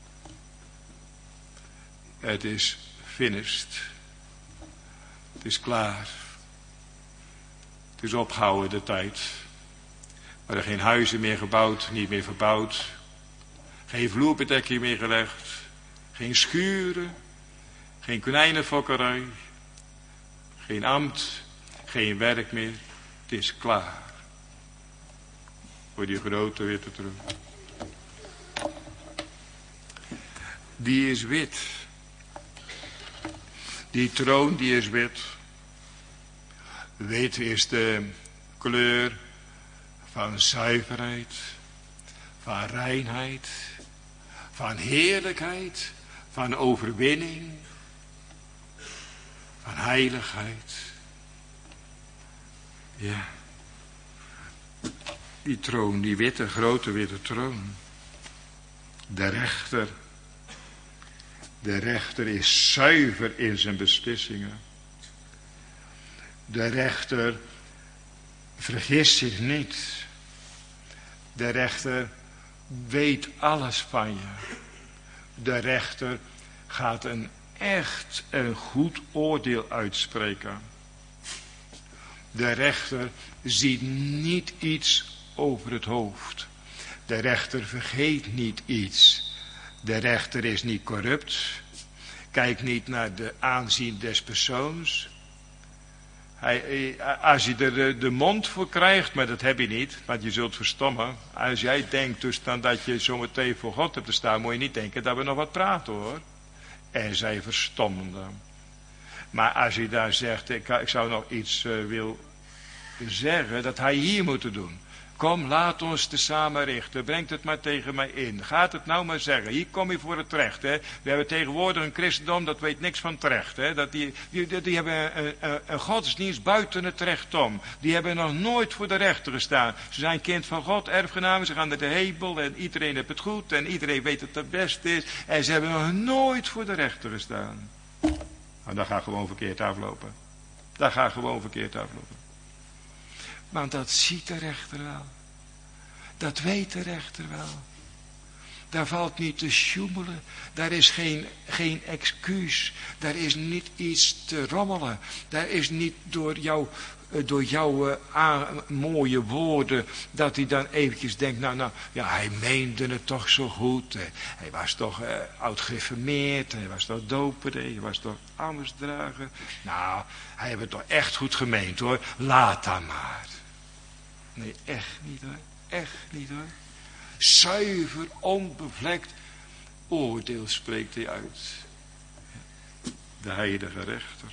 Het is finished. Het is klaar. Het is opgehouden de tijd. Er zijn geen huizen meer gebouwd, niet meer verbouwd. Geen vloerbedekking meer gelegd. Geen schuren. Geen konijnenfokkerij. Geen ambt. Geen werk meer. Het is klaar. Voor die grote witte troon. Die is wit. Die troon die is wit. Wit is de kleur van zuiverheid, van reinheid, van heerlijkheid, van overwinning, van heiligheid. Ja, die troon, die witte, grote witte troon. De rechter, de rechter is zuiver in zijn beslissingen. De rechter vergist zich niet. De rechter weet alles van je. De rechter gaat een echt een goed oordeel uitspreken. De rechter ziet niet iets over het hoofd. De rechter vergeet niet iets. De rechter is niet corrupt. Kijkt niet naar de aanzien des persoons. Hij, als je er de, de mond voor krijgt, maar dat heb je niet, want je zult verstommen. Als jij denkt dus dan dat je zometeen voor God hebt te staan, moet je niet denken dat we nog wat praten hoor. En zij verstomden. Maar als hij daar zegt, ik, ik zou nog iets uh, wil zeggen, dat hij hier moet doen. Kom, laat ons tezamen richten. Brengt het maar tegen mij in. Gaat het nou maar zeggen. Hier kom je voor het recht. Hè. We hebben tegenwoordig een christendom dat weet niks van terecht. Hè. Dat die, die, die hebben een, een, een godsdienst buiten het recht om. Die hebben nog nooit voor de rechter gestaan. Ze zijn kind van God, erfgenamen. Ze gaan naar de hemel en iedereen heeft het goed. En iedereen weet dat het het beste is. En ze hebben nog nooit voor de rechter gestaan. Nou, dat gaat gewoon verkeerd aflopen. Dat gaat gewoon verkeerd aflopen. Want dat ziet de rechter wel. Dat weet de rechter wel. Daar valt niet te sjoemelen. Daar is geen, geen excuus. Daar is niet iets te rommelen. Daar is niet door jouw door jouw uh, a- mooie woorden, dat hij dan eventjes denkt, nou, nou, ja, hij meende het toch zo goed. Hij was toch uh, oud-gereformeerd, hij was toch doper, hij was toch ambtsdrager. Nou, hij heeft het toch echt goed gemeend, hoor. Laat dan maar. Nee, echt niet, hoor. Echt niet, hoor. Zuiver, onbevlekt oordeel spreekt hij uit. De heilige rechter.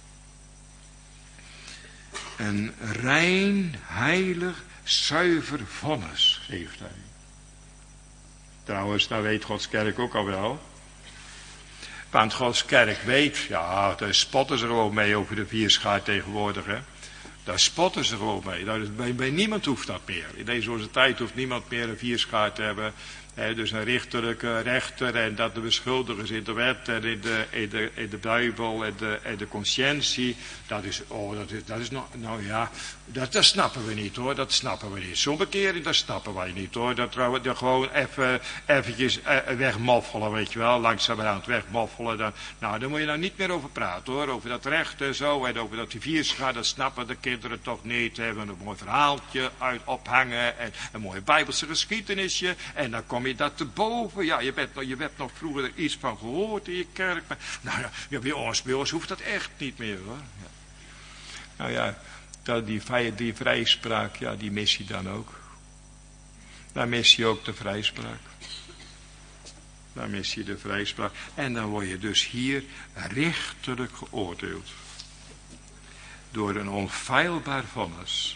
Een rein, heilig, zuiver vonnis geeft hij. Trouwens, dat weet Gods kerk ook al wel. Want Gods kerk weet, ja, daar spotten ze gewoon mee over de vierschaar tegenwoordig, hè. Daar spotten ze gewoon mee. Dat is, bij, bij niemand hoeft dat meer. In deze tijd hoeft niemand meer een vierschaar te hebben. He, dus een richterlijke rechter en dat de beschuldigers in de wet en in de, in de, in de Bijbel en de, en de conscientie. Dat is, oh, dat is, dat is nog, nou ja, dat, dat snappen we niet, hoor. Dat snappen we niet. Zo'n bekering, dat snappen wij niet, hoor. Dat we er gewoon even, eventjes uh, wegmoffelen, weet je wel. Langzamerhand wegmoffelen. Dan, nou, daar moet je nou niet meer over praten, hoor. Over dat recht en zo en over dat die vierschaar, dat snappen de kinderen toch niet. Hebben een mooi verhaaltje uit ophangen en een mooie Bijbelse geschiedenisje. En dan kom je dat te boven. Ja, je, bent, je hebt nog vroeger er iets van gehoord in je kerk. Maar, nou ja, ja, bij ons, bij ons hoeft dat echt niet meer, hoor. Ja. Nou ja, dat die, die vrijspraak, ja, die mis je dan ook. Dan mis je ook de vrijspraak. Dan mis je de vrijspraak. En dan word je dus hier rechterlijk geoordeeld. Door een onfeilbaar vonnis.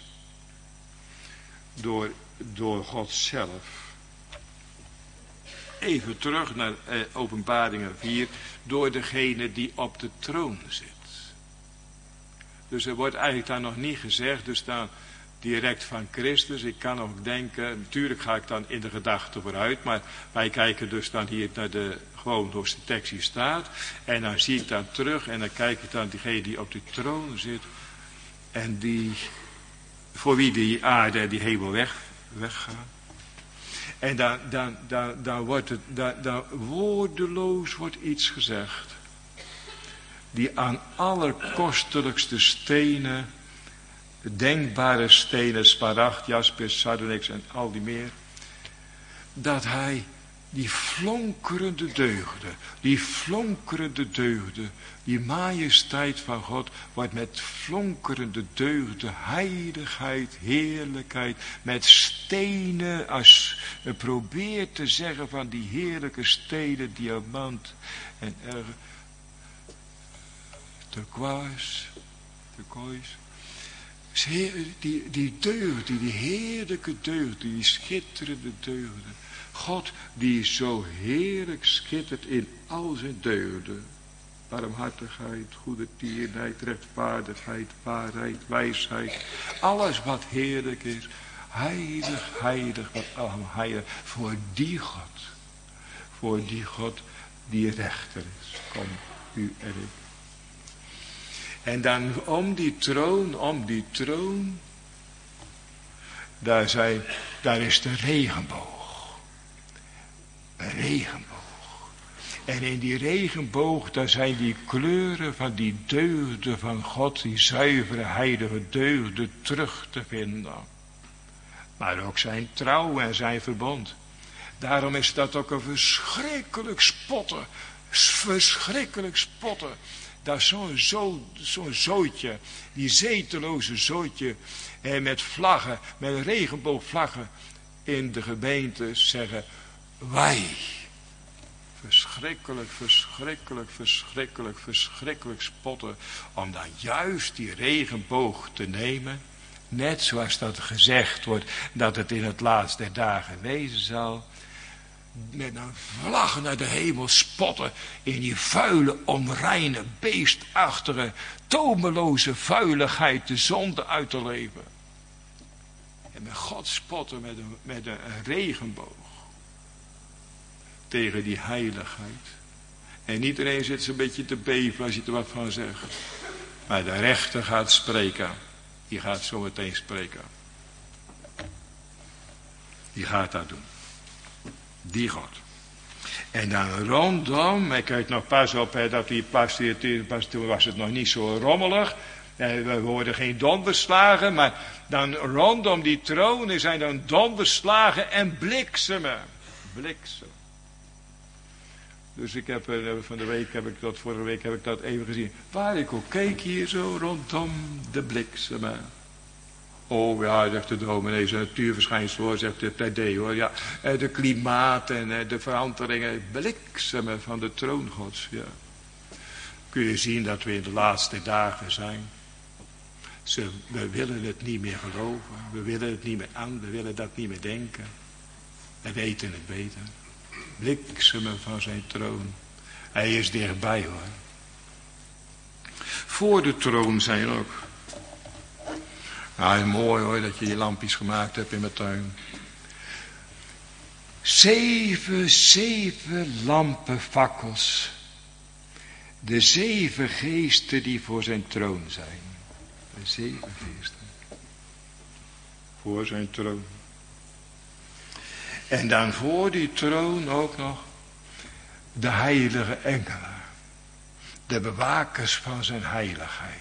Door, door God zelf. Even terug naar eh, Openbaringen vier. Door degene die op de troon zit. Dus er wordt eigenlijk daar nog niet gezegd. Dus dan direct van Christus. Ik kan ook denken. Natuurlijk ga ik dan in de gedachte vooruit. Maar wij kijken dus dan hier naar de. Gewoon hoe de tekst hier staat. En dan zie ik dan terug. En dan kijk ik dan diegene die op de troon zit. En die. Voor wie die aarde en die hemel weg, weggaan. En dan, dan, dan, dan wordt het, dan, dan woordeloos wordt iets gezegd. Die aan allerkostelijkste stenen, denkbare stenen, smaragd, jaspis, sardonyx en al die meer. Dat hij die flonkerende deugden, die flonkerende deugden, die majesteit van God wordt met flonkerende deugden, heiligheid, heerlijkheid, met stenen, als je probeert te zeggen van die heerlijke stenen, diamant en erg, turquoise, turquoise. Die, die deugden, die heerlijke deugden, die schitterende deugden. God die zo heerlijk schittert in al zijn deugden. Barmhartigheid, goede tierenheid, rechtvaardigheid, waarheid, wijsheid. Alles wat heerlijk is. Heilig, heilig, wat allemaal heilig. Voor die God. Voor die God die rechter is. Kom, u en ik. En dan om die troon, om die troon. Daar, zijn, daar is de regenboog. Een regenboog. En in die regenboog, daar zijn die kleuren van die deugden van God, die zuivere heilige deugden terug te vinden. Maar ook zijn trouw en zijn verbond. Daarom is dat ook een verschrikkelijk spotten. Verschrikkelijk spotten. Dat zo'n zo, zo'n zootje, die zeteloze zootje, eh, met vlaggen, met regenboogvlaggen in de gemeente zeggen, wij. Verschrikkelijk, verschrikkelijk, verschrikkelijk, verschrikkelijk spotten. Om dan juist die regenboog te nemen. Net zoals dat gezegd wordt dat het in het laatste der dagen wezen zal. Met een vlag naar de hemel spotten. In die vuile, onreine, beestachtige, tomeloze vuiligheid de zonde uit te leven. En met God spotten met een, met een, een regenboog. Tegen die heiligheid. En iedereen zit zo'n beetje te beven als je er wat van zegt. Maar de rechter gaat spreken. Die gaat zo meteen spreken. Die gaat dat doen. Die God. En dan rondom, ik kijk nog pas op, hè, dat die pas, pas, toen was het nog niet zo rommelig. We worden geen donderslagen, maar dan rondom die tronen zijn dan donderslagen en bliksemen. Bliksem. Dus ik heb van de week heb ik dat, vorige week heb ik dat even gezien. Waar ik ook keek hier zo rondom de bliksemen. Oh ja, zegt de dominee, zo'n natuurverschijnsel hoor, zegt de T D hoor. Ja, de klimaat en de veranderingen, bliksemen van de troon Gods. Ja. Kun je zien dat we in de laatste dagen zijn. Ze, we willen het niet meer geloven. We willen het niet meer aan. We willen dat niet meer denken. We weten het beter. Bliksemen van zijn troon. Hij is dichtbij hoor. Voor de troon zijn ook. Nou, mooi hoor dat je die lampjes gemaakt hebt in mijn tuin. Zeven, zeven lampenfakkels. De zeven geesten die voor zijn troon zijn. De zeven geesten. Voor zijn troon. En dan voor die troon ook nog de heilige engelen. De bewakers van zijn heiligheid.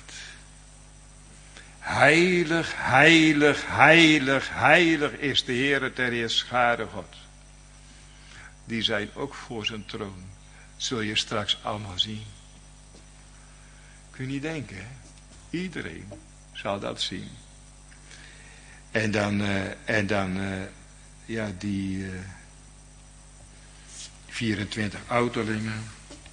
Heilig, heilig, heilig, heilig is de Heere ter Heerscharen God. Die zijn ook voor zijn troon. Zul je straks allemaal zien. Kun je niet denken, hè? Iedereen zal dat zien. En dan, uh, en dan uh, ja, die uh, vierentwintig ouderlingen.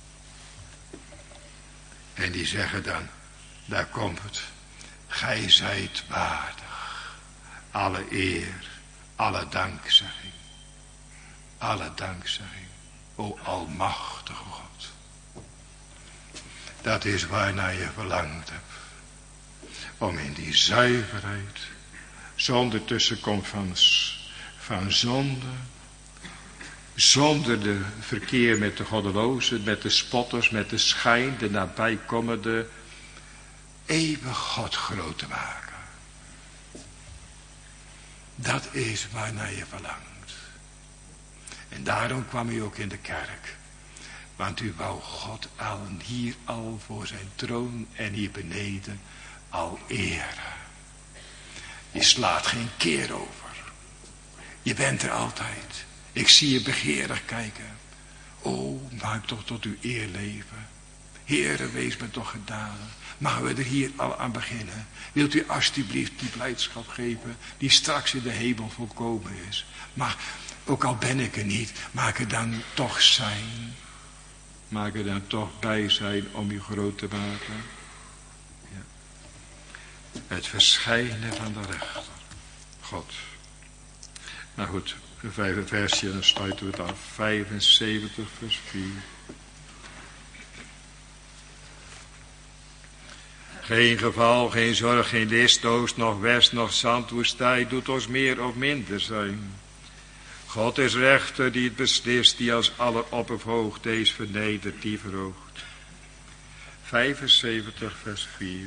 En die zeggen dan, daar komt het. Gij zijt waardig. Alle eer, alle dankzegging. Alle dankzegging. O almachtige God. Dat is waarnaar je verlangd hebt. Om in die zuiverheid, zonder tussenkomst van, van zonde, zonder de verkeer met de goddelozen, met de spotters, met de schijn, de nabijkomende, eeuwig God groot te maken. Dat is waarnaar je verlangt. En daarom kwam u ook in de kerk. Want u wou God al hier al voor zijn troon en hier beneden al eren. Je slaat geen keer over. Je bent er altijd. Ik zie je begeerig kijken. O, maak toch tot uw eer leven. Heere, wees me toch gedaan. Mogen we er hier al aan beginnen? Wilt u alsjeblieft die blijdschap geven die straks in de hemel volkomen is. Maar ook al ben ik er niet, maak er dan toch zijn. Maak er dan toch bij zijn om u groot te maken. Ja. Het verschijnen van de rechter. God. Nou goed, een vijfde versje en dan sluiten we het af. vijfenzeventig vers vier. Geen geval, geen zorg, geen list, oost, nog west, nog zandwoestijn doet ons meer of minder zijn. God is rechter die het beslist, die als alle opperhoogte is vernederd, die verhoogt. vijfenzeventig vers vier.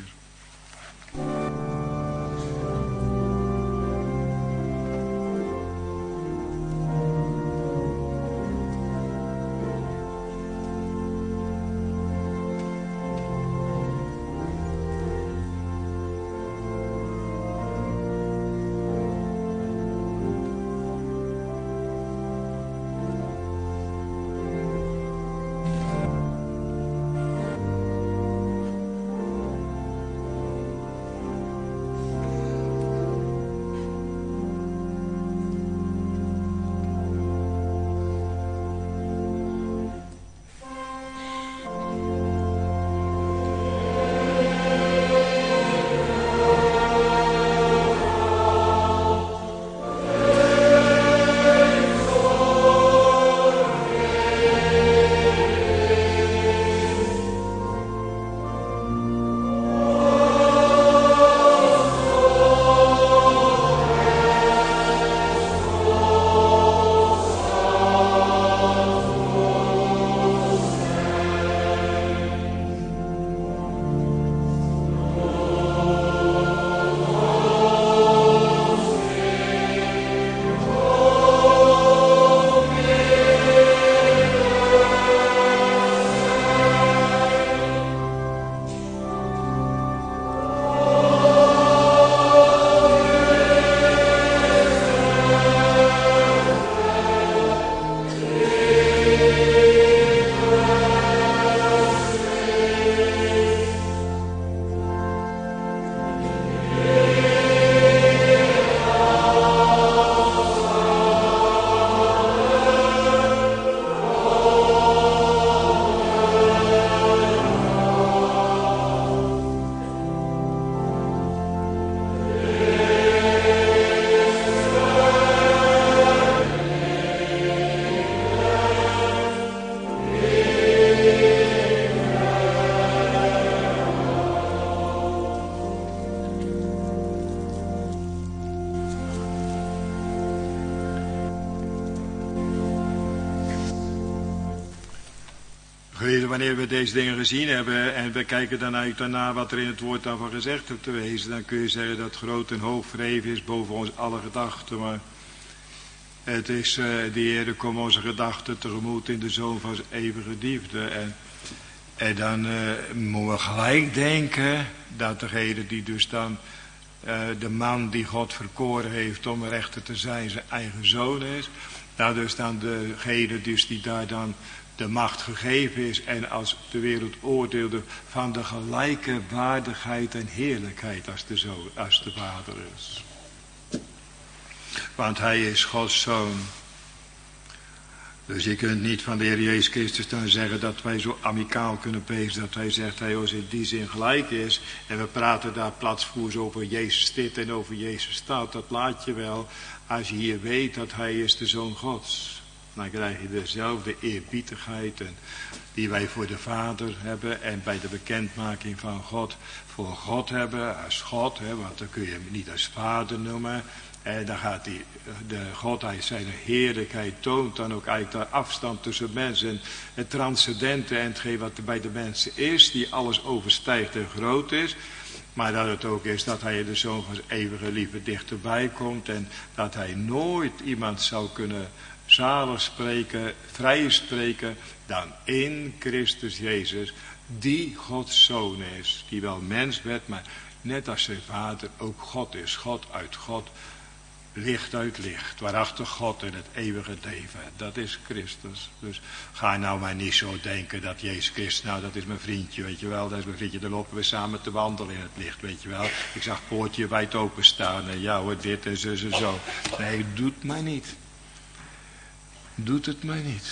Geliefden, wanneer we deze dingen gezien hebben en we kijken dan uit daarna wat er in het woord dan van gezegd hebt te wezen, dan kun je zeggen dat groot en hoog verheven is boven ons alle gedachten. Maar het is, uh, de Heer komt onze gedachten tegemoet in de Zoon van zijn eeuwige liefde. En, en dan uh, moeten we gelijk denken dat degene die dus dan uh, de man die God verkoren heeft om rechter te zijn zijn eigen zoon is. Dat dus dan degene dus die daar dan de macht gegeven is en als de wereld oordeelde van de gelijke waardigheid en heerlijkheid als de, zoon, als de Vader is. Want hij is Gods Zoon. Dus je kunt niet van de Heer Jezus Christus dan zeggen dat wij zo amicaal kunnen pezen, dat hij zegt hij ons in die zin gelijk is. En we praten daar platsvoers over Jezus dit en over Jezus dat. Dat laat je wel als je hier weet dat hij is de Zoon Gods. Dan krijg je dezelfde eerbiedigheid en die wij voor de Vader hebben en bij de bekendmaking van God voor God hebben als God. Hè, want dan kun je hem niet als Vader noemen. En dan gaat die, de Godheid zijn heerlijkheid toont dan ook eigenlijk de afstand tussen mensen en het transcendente en hetgeen wat er bij de mensen is, die alles overstijgt en groot is. Maar dat het ook is dat hij de Zoon van zijn eeuwige liefde dichterbij komt en dat hij nooit iemand zou kunnen zalig spreken, vrij spreken dan in Christus Jezus, die Gods Zoon is, die wel mens werd, maar net als zijn Vader ook God is, God uit God, licht uit licht, waarachtig God in het eeuwige leven, dat is Christus. Dus ga nou maar niet zo denken dat Jezus Christus, nou dat is mijn vriendje, weet je wel, dat is mijn vriendje, dan lopen we samen te wandelen in het licht, weet je wel. Ik zag het poortje wijd openstaan en ja hoor, dit en zo en zo. Nee, doet mij niet. Doet het mij niet.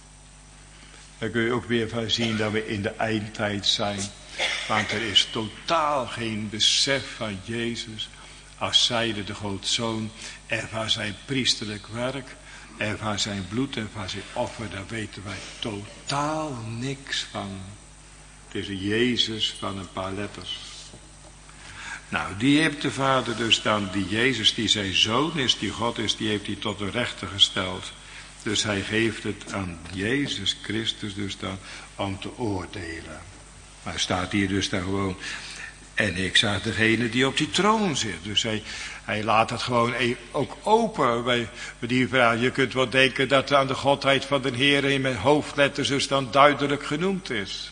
Dan kun je ook weer van zien dat we in de eindtijd zijn. Want er is totaal geen besef van Jezus als zijde de Godzoon en van zijn priesterlijk werk en van zijn bloed en van zijn offer. Daar weten wij totaal niks van. Het is een Jezus van een paar letters. Nou, die heeft de Vader dus dan, die Jezus die zijn Zoon is, die God is, die heeft hij tot de rechter gesteld. Dus hij geeft het aan Jezus Christus dus dan om te oordelen. Maar staat hier dus dan gewoon. En ik zag degene die op die troon zit. Dus hij, hij laat het gewoon ook open bij, bij die vraag. Je kunt wel denken dat aan de godheid van de Heer in mijn hoofdletters dus dan duidelijk genoemd is.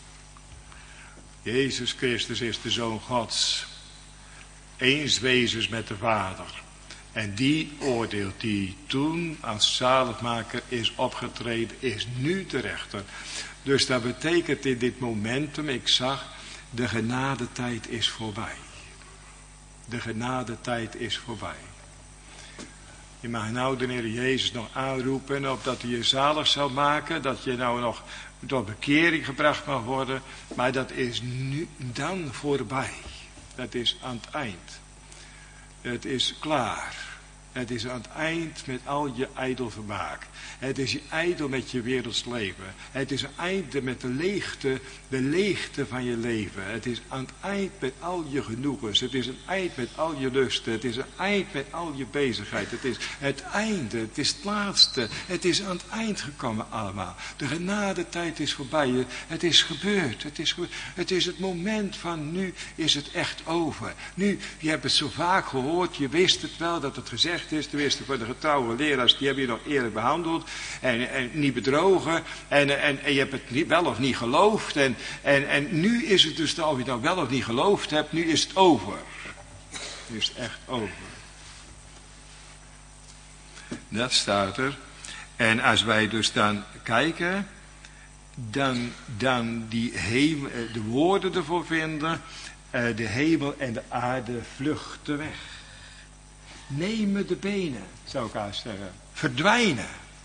Jezus Christus is de Zoon Gods. Eens wezens met de Vader. En die oordeelt die toen als zaligmaker is opgetreden, is nu de rechter. Dus dat betekent in dit momentum, ik zag, de genadetijd is voorbij. De genadetijd is voorbij. Je mag nou de Heer Jezus nog aanroepen, opdat hij je zalig zal maken, dat je nou nog tot bekering gebracht mag worden. Maar dat is nu dan voorbij. Dat is aan het eind. Het is klaar. Het is aan het eind met al je ijdel vermaak. Het is je ijdel met je werelds leven. Het is een einde met de leegte, de leegte van je leven. Het is aan het eind met al je genoegens. Het is een eind met al je lusten. Het is een eind met al je bezigheid. Het is het einde, het is het laatste. Het is aan het eind gekomen allemaal. De genadetijd is voorbij. Het is gebeurd. Het is, gebeurd. Het is het moment van nu is het echt over. Nu, je hebt het zo vaak gehoord. Je wist het wel dat het gezegd is. Tenminste voor de getrouwe leraars, die hebben je nog eerlijk behandeld. En, en niet bedrogen. En, en, en je hebt het niet, wel of niet geloofd. En, en, en nu is het dus, of je nou wel of niet geloofd hebt, nu is het over. Nu is het echt over. Dat staat er. En als wij dus dan kijken, dan, dan die hemel, de woorden ervoor vinden, de hemel en de aarde vluchten weg. Nemen de benen, zou ik haast zeggen. Verdwijnen.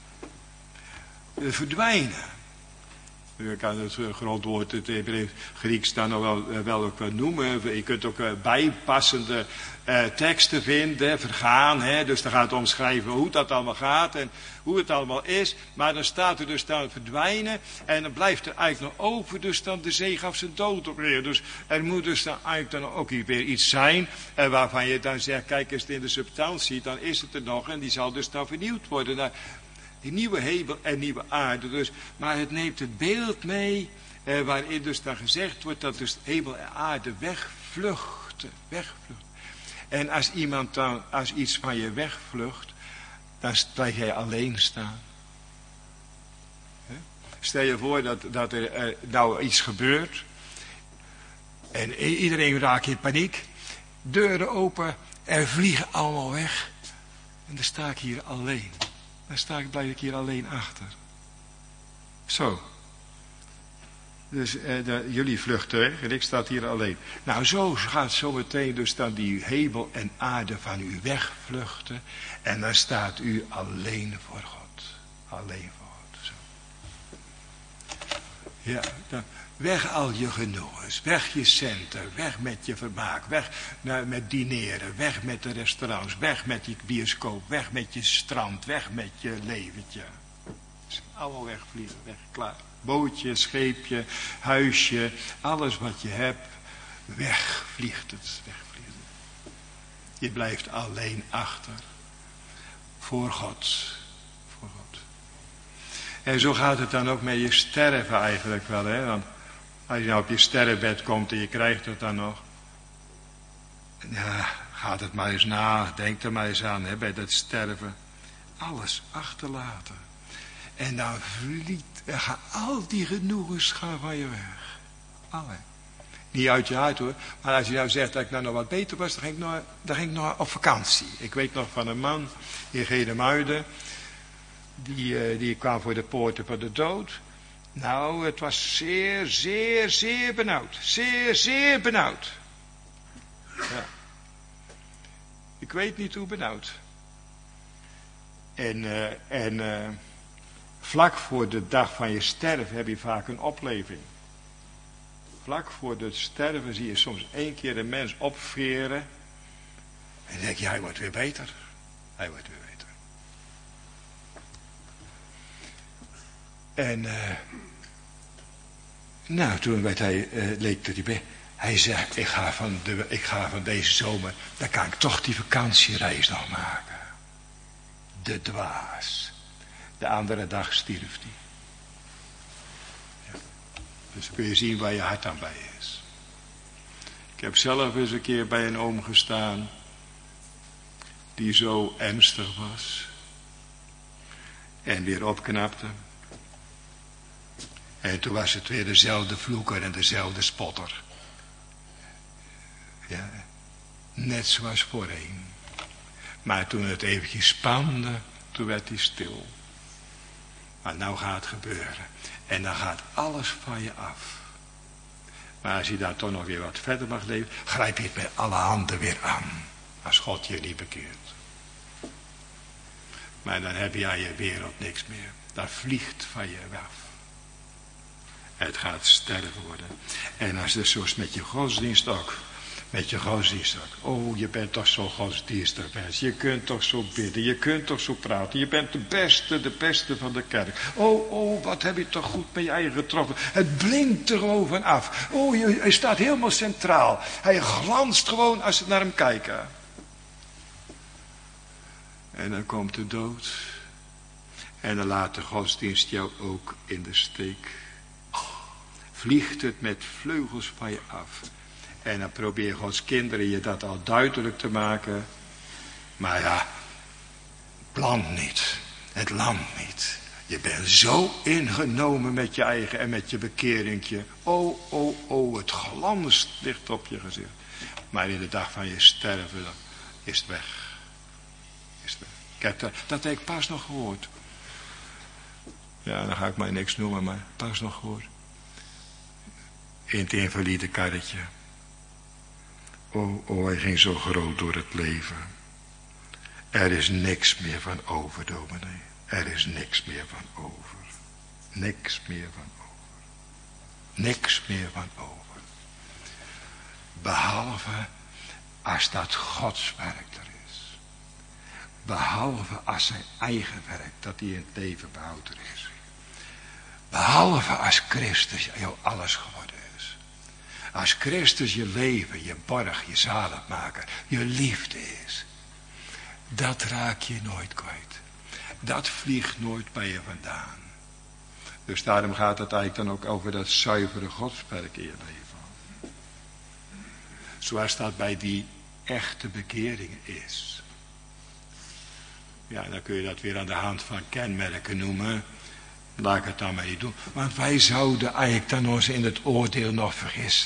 Verdwijnen. Je kan het grondwoord, het Grieks dan nog wel, wel ook wel noemen. Je kunt ook bijpassende uh, teksten vinden, vergaan. Hè? Dus dan gaat het omschrijven hoe dat allemaal gaat en hoe het allemaal is. Maar dan staat er dus dan verdwijnen. En dan blijft er eigenlijk nog over dus dan de zee gaf zijn dood ook weer. Dus er moet dus dan eigenlijk dan ook weer iets zijn. Uh, waarvan je dan zegt, kijk eens in de substantie, dan is het er nog. En die zal dus dan vernieuwd worden. Nou, een nieuwe hemel en nieuwe aarde. Dus, maar het neemt het beeld mee, eh, waarin dus dan gezegd wordt dat dus hemel en aarde wegvluchten, wegvluchten. En als iemand dan, als iets van je wegvlucht, dan blijf jij alleen staan. Stel je voor dat, dat er uh, nou iets gebeurt. En iedereen raakt in paniek. Deuren open. Er vliegen allemaal weg. En dan sta ik hier alleen. Dan sta ik, blijf ik hier alleen achter. Zo. Dus uh, de, jullie vluchten weg en ik sta hier alleen. Nou, zo gaat zometeen dus dan die hemel en aarde van u wegvluchten. En dan staat u alleen voor God. Alleen voor God. Zo. Ja, dan, weg al je genoegens. Weg je centen. Weg met je vermaak. Weg nou, met dineren. Weg met de restaurants. Weg met je bioscoop. Weg met je strand. Weg met je leventje. Allemaal wegvliegen. Weg, klaar. Bootje, scheepje, huisje, alles wat je hebt, wegvliegt het, wegvliegt het. Je blijft alleen achter, voor God, voor God. En zo gaat het dan ook met je sterven eigenlijk wel, hè. Want als je nou op je sterrenbed komt en je krijgt het dan nog, ja, gaat het maar eens na, denk er maar eens aan, hè, bij dat sterven. Alles achterlaten. En dan vliegt, dan gaan al die genoegens gaan van je weg. Alle. Niet uit je hart hoor. Maar als je nou zegt dat ik nou nog wat beter was, dan ging ik nog, dan ging ik nog op vakantie. Ik weet nog van een man in Gedemuiden. Die, uh, die kwam voor de poorten van de dood. Nou, het was zeer, zeer, zeer benauwd. Zeer, zeer benauwd. Ja. Ik weet niet hoe benauwd. En, uh, en... Uh, Vlak voor de dag van je sterven heb je vaak een opleving. Vlak voor het sterven zie je soms één keer een mens opveren. En dan denk je, hij wordt weer beter. Hij wordt weer beter. En, uh, nou, toen werd hij, uh, leek dat hij bij. Hij zegt, ik ga, van de, ik ga van deze zomer, dan kan ik toch die vakantiereis nog maken. De dwaas. De andere dag stierf hij. Ja. Dus dan kun je zien waar je hart aan bij is. Ik heb zelf eens een keer bij een oom gestaan. Die zo ernstig was. En weer opknapte. En toen was het weer dezelfde vloeker en dezelfde spotter. Ja. Net zoals voorheen. Maar toen het eventjes spande, toen werd hij stil. Maar nou gaat het gebeuren. En dan gaat alles van je af. Maar als je daar toch nog weer wat verder mag leven, grijp je het met alle handen weer aan. Als God je niet bekeert. Maar dan heb je aan je wereld niks meer. Dat vliegt van je af. Het gaat sterven worden. En als het zoals met je godsdienst ook. Met je godsdienst ook. Oh, je bent toch zo godsdienstig mens. Je kunt toch zo bidden. Je kunt toch zo praten. Je bent de beste, de beste van de kerk. Oh, oh, wat heb je toch goed met je eigen getroffen. Het blinkt er gewoon af. Oh, je, hij staat helemaal centraal. Hij glanst gewoon als ze naar hem kijken. En dan komt de dood. En dan laat de godsdienst jou ook in de steek. Vliegt het met vleugels van je af. En dan probeer Gods kinderen je dat al duidelijk te maken. Maar ja, het land niet. Het land niet. Je bent zo ingenomen met je eigen en met je bekeringje. Oh, oh, oh, het glanst ligt op je gezicht. Maar in de dag van je sterven, dan is het weg. Is het weg. Ik heb dat, dat heb ik pas nog gehoord. Ja, dan ga ik maar niks noemen, maar pas nog gehoord. In het invalide karretje. Oh, oh, hij ging zo groot door het leven. Er is niks meer van over, dominee. Er is niks meer van over. Niks meer van over. Niks meer van over. Behalve als dat Gods werk er is. Behalve als zijn eigen werk, dat hij in het leven behoudt er is. Behalve als Christus jou alles geworden is. Als Christus je leven, je borg, je zaligmaker, je liefde is. Dat raak je nooit kwijt. dat vliegt nooit bij je vandaan. Dus daarom gaat het eigenlijk dan ook over dat zuivere godswerk in je leven. Zoals dat bij die echte bekeringen is. Ja, dan kun je dat weer aan de hand van kenmerken noemen. Laat ik het dan maar niet doen. Want wij zouden eigenlijk dan ons in het oordeel nog vergissen.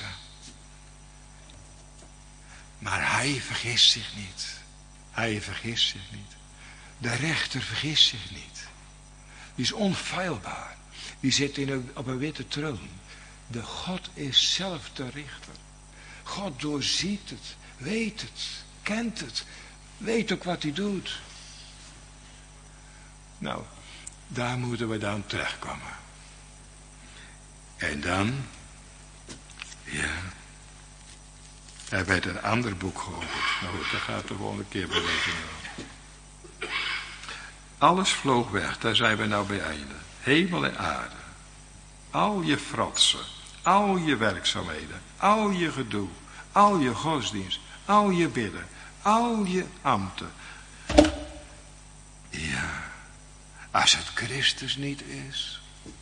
Maar hij vergist zich niet. Hij vergist zich niet. De rechter vergist zich niet. Die is onfeilbaar. Die zit in een, op een witte troon. De God is zelf de richter. God doorziet het, weet het, kent het. Weet ook wat hij doet. Nou, daar moeten we dan terechtkomen. En dan, ja, er werd een ander boek geopend. Nou goed, dat gaat de volgende keer bewegen. Alles vloog weg, daar zijn we nou bij einde. Hemel en aarde. Al je fratsen, al je werkzaamheden, al je gedoe, al je godsdienst, al je bidden, al je ambten. Ja, als het Christus niet is.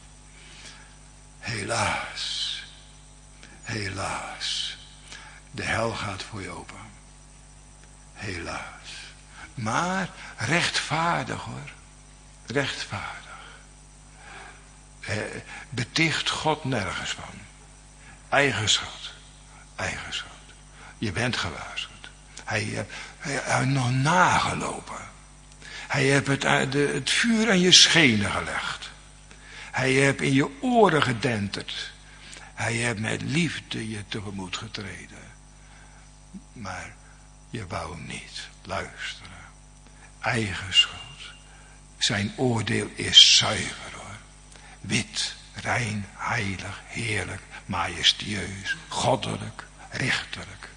Helaas, helaas. De hel gaat voor je open. Helaas. Maar rechtvaardig hoor. Rechtvaardig. Eh, beticht God nergens van. Eigen schuld. Eigen schuld. Je bent gewaarschuwd. Hij heeft hij, nog nagelopen. Hij heeft het, de, het vuur aan je schenen gelegd. Hij heeft in je oren gedenterd. Hij heeft met liefde je tegemoet getreden. Maar je wou niet luisteren. Eigen schuld. Zijn oordeel is zuiver hoor. Wit, rein, heilig, heerlijk, majestueus, goddelijk, richterlijk.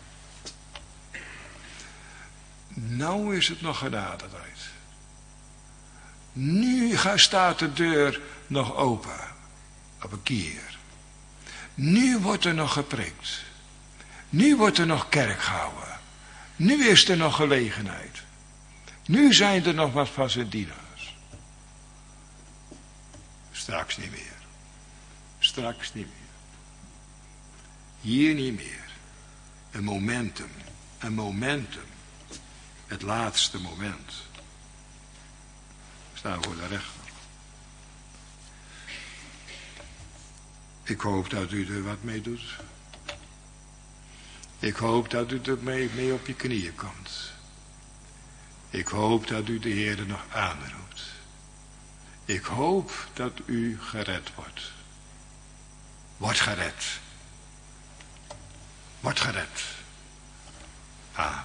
Nou is het nog genadetijd. Nu staat de deur nog open. Op een kier. Nu wordt er nog geprikt. Nu wordt er nog kerk gehouden. Nu is er nog gelegenheid. Nu zijn er nog wat van zijn dienaars. Straks niet meer. Straks niet meer. Hier niet meer. Een momentum. Een momentum. Het laatste moment. Staan voor de rechter. Ik hoop dat u er wat mee doet. Ik hoop dat u er mee, mee op je knieën komt. Ik hoop dat u de Heer nog aanroept. Ik hoop dat u gered wordt. Word gered. Word gered. Amen.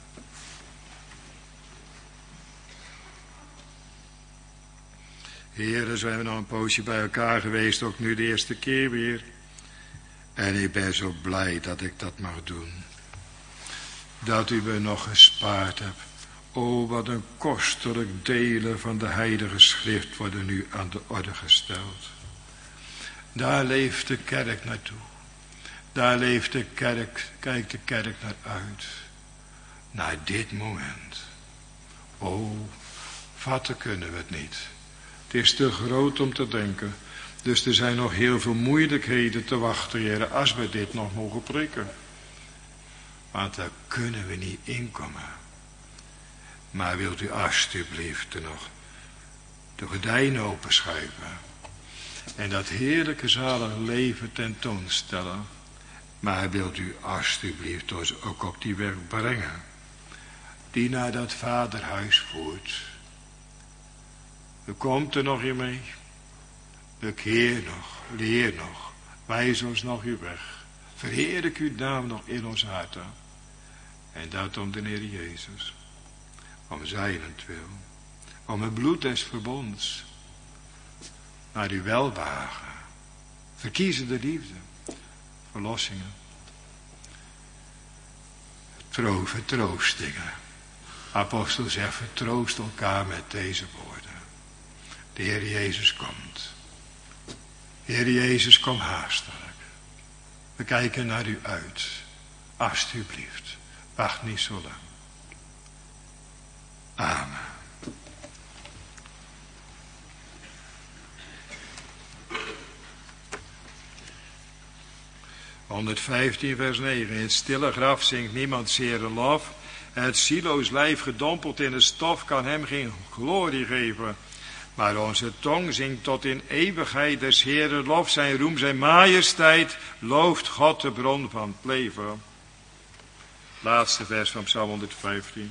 Heren, zijn we nog een poosje bij elkaar geweest, ook nu de eerste keer weer. En ik ben zo blij dat ik dat mag doen. Dat u me nog gespaard hebt. O, wat een kostelijk delen van de heilige schrift worden nu aan de orde gesteld. Daar leeft de kerk naartoe. Daar leeft de kerk, kijkt de kerk naar uit. Naar dit moment. O, vatten kunnen we het niet. Het is te groot om te denken. Dus er zijn nog heel veel moeilijkheden te wachten, heren, als we dit nog mogen prikken. Want daar kunnen we niet inkomen. Maar wilt u alstublieft er nog de gordijnen openschuiven. En dat heerlijke zalige leven tentoonstellen. Maar wilt u alstublieft ons ook op die weg brengen. Die naar dat vaderhuis voert. U komt er nog in mee. Bekeer nog, leer nog, wijs ons nog uw weg. Verheerlijk uw naam nog in ons harten. En dat om de Heer Jezus. Om zijnentwil. Om het bloed des verbonds. Naar uw welbehagen. Verkiezen de liefde. Verlossingen. Tro, vertroostingen. Apostel zegt, vertroost elkaar met deze woorden. De Heer Jezus komt. Heer Jezus, kom haastelijk. We kijken naar u uit. Alsjeblieft, wacht niet zo lang. Amen. honderdvijftien vers negen. In het stille graf zingt niemand zere lof. En het zieloos lijf gedompeld in de stof kan hem geen glorie geven. Maar onze tong zingt tot in eeuwigheid des Heeren lof. Zijn roem, zijn majesteit, looft God de bron van het leven. Laatste vers van Psalm honderdvijftien.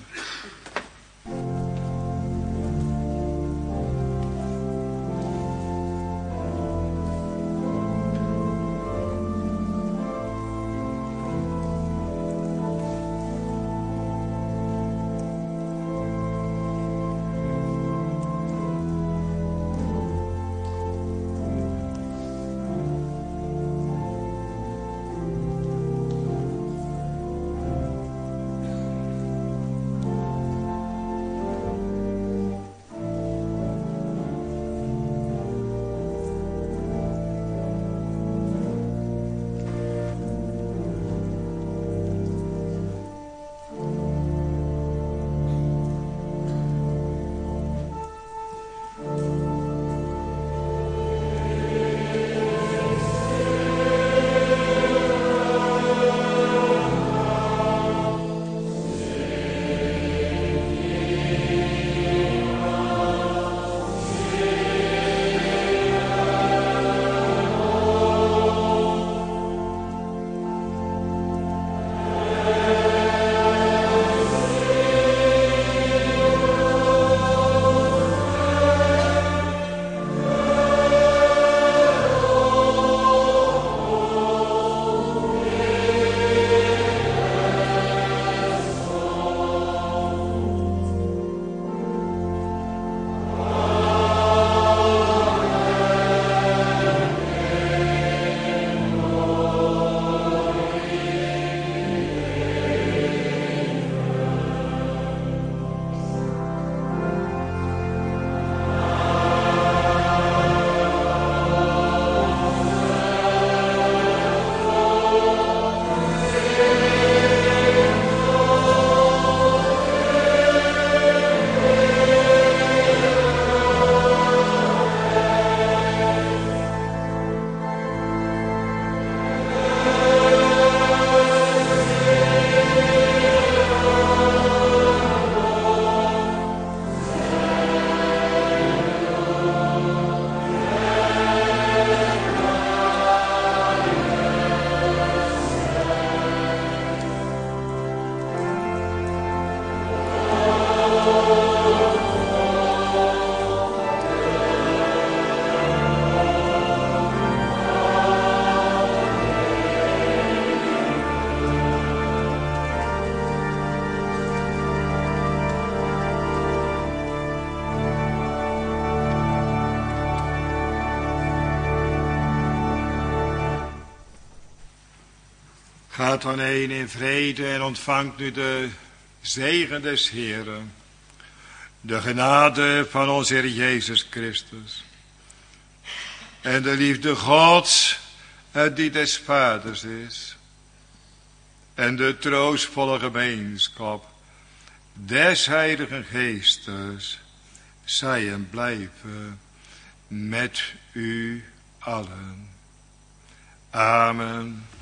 Gaat dan heen in vrede en ontvangt nu de zegen des Heeren. De genade van onze Heer Jezus Christus. En de liefde Gods die des Vaders is. En de troostvolle gemeenschap des Heiligen Geestes. Zij en blijven met u allen. Amen.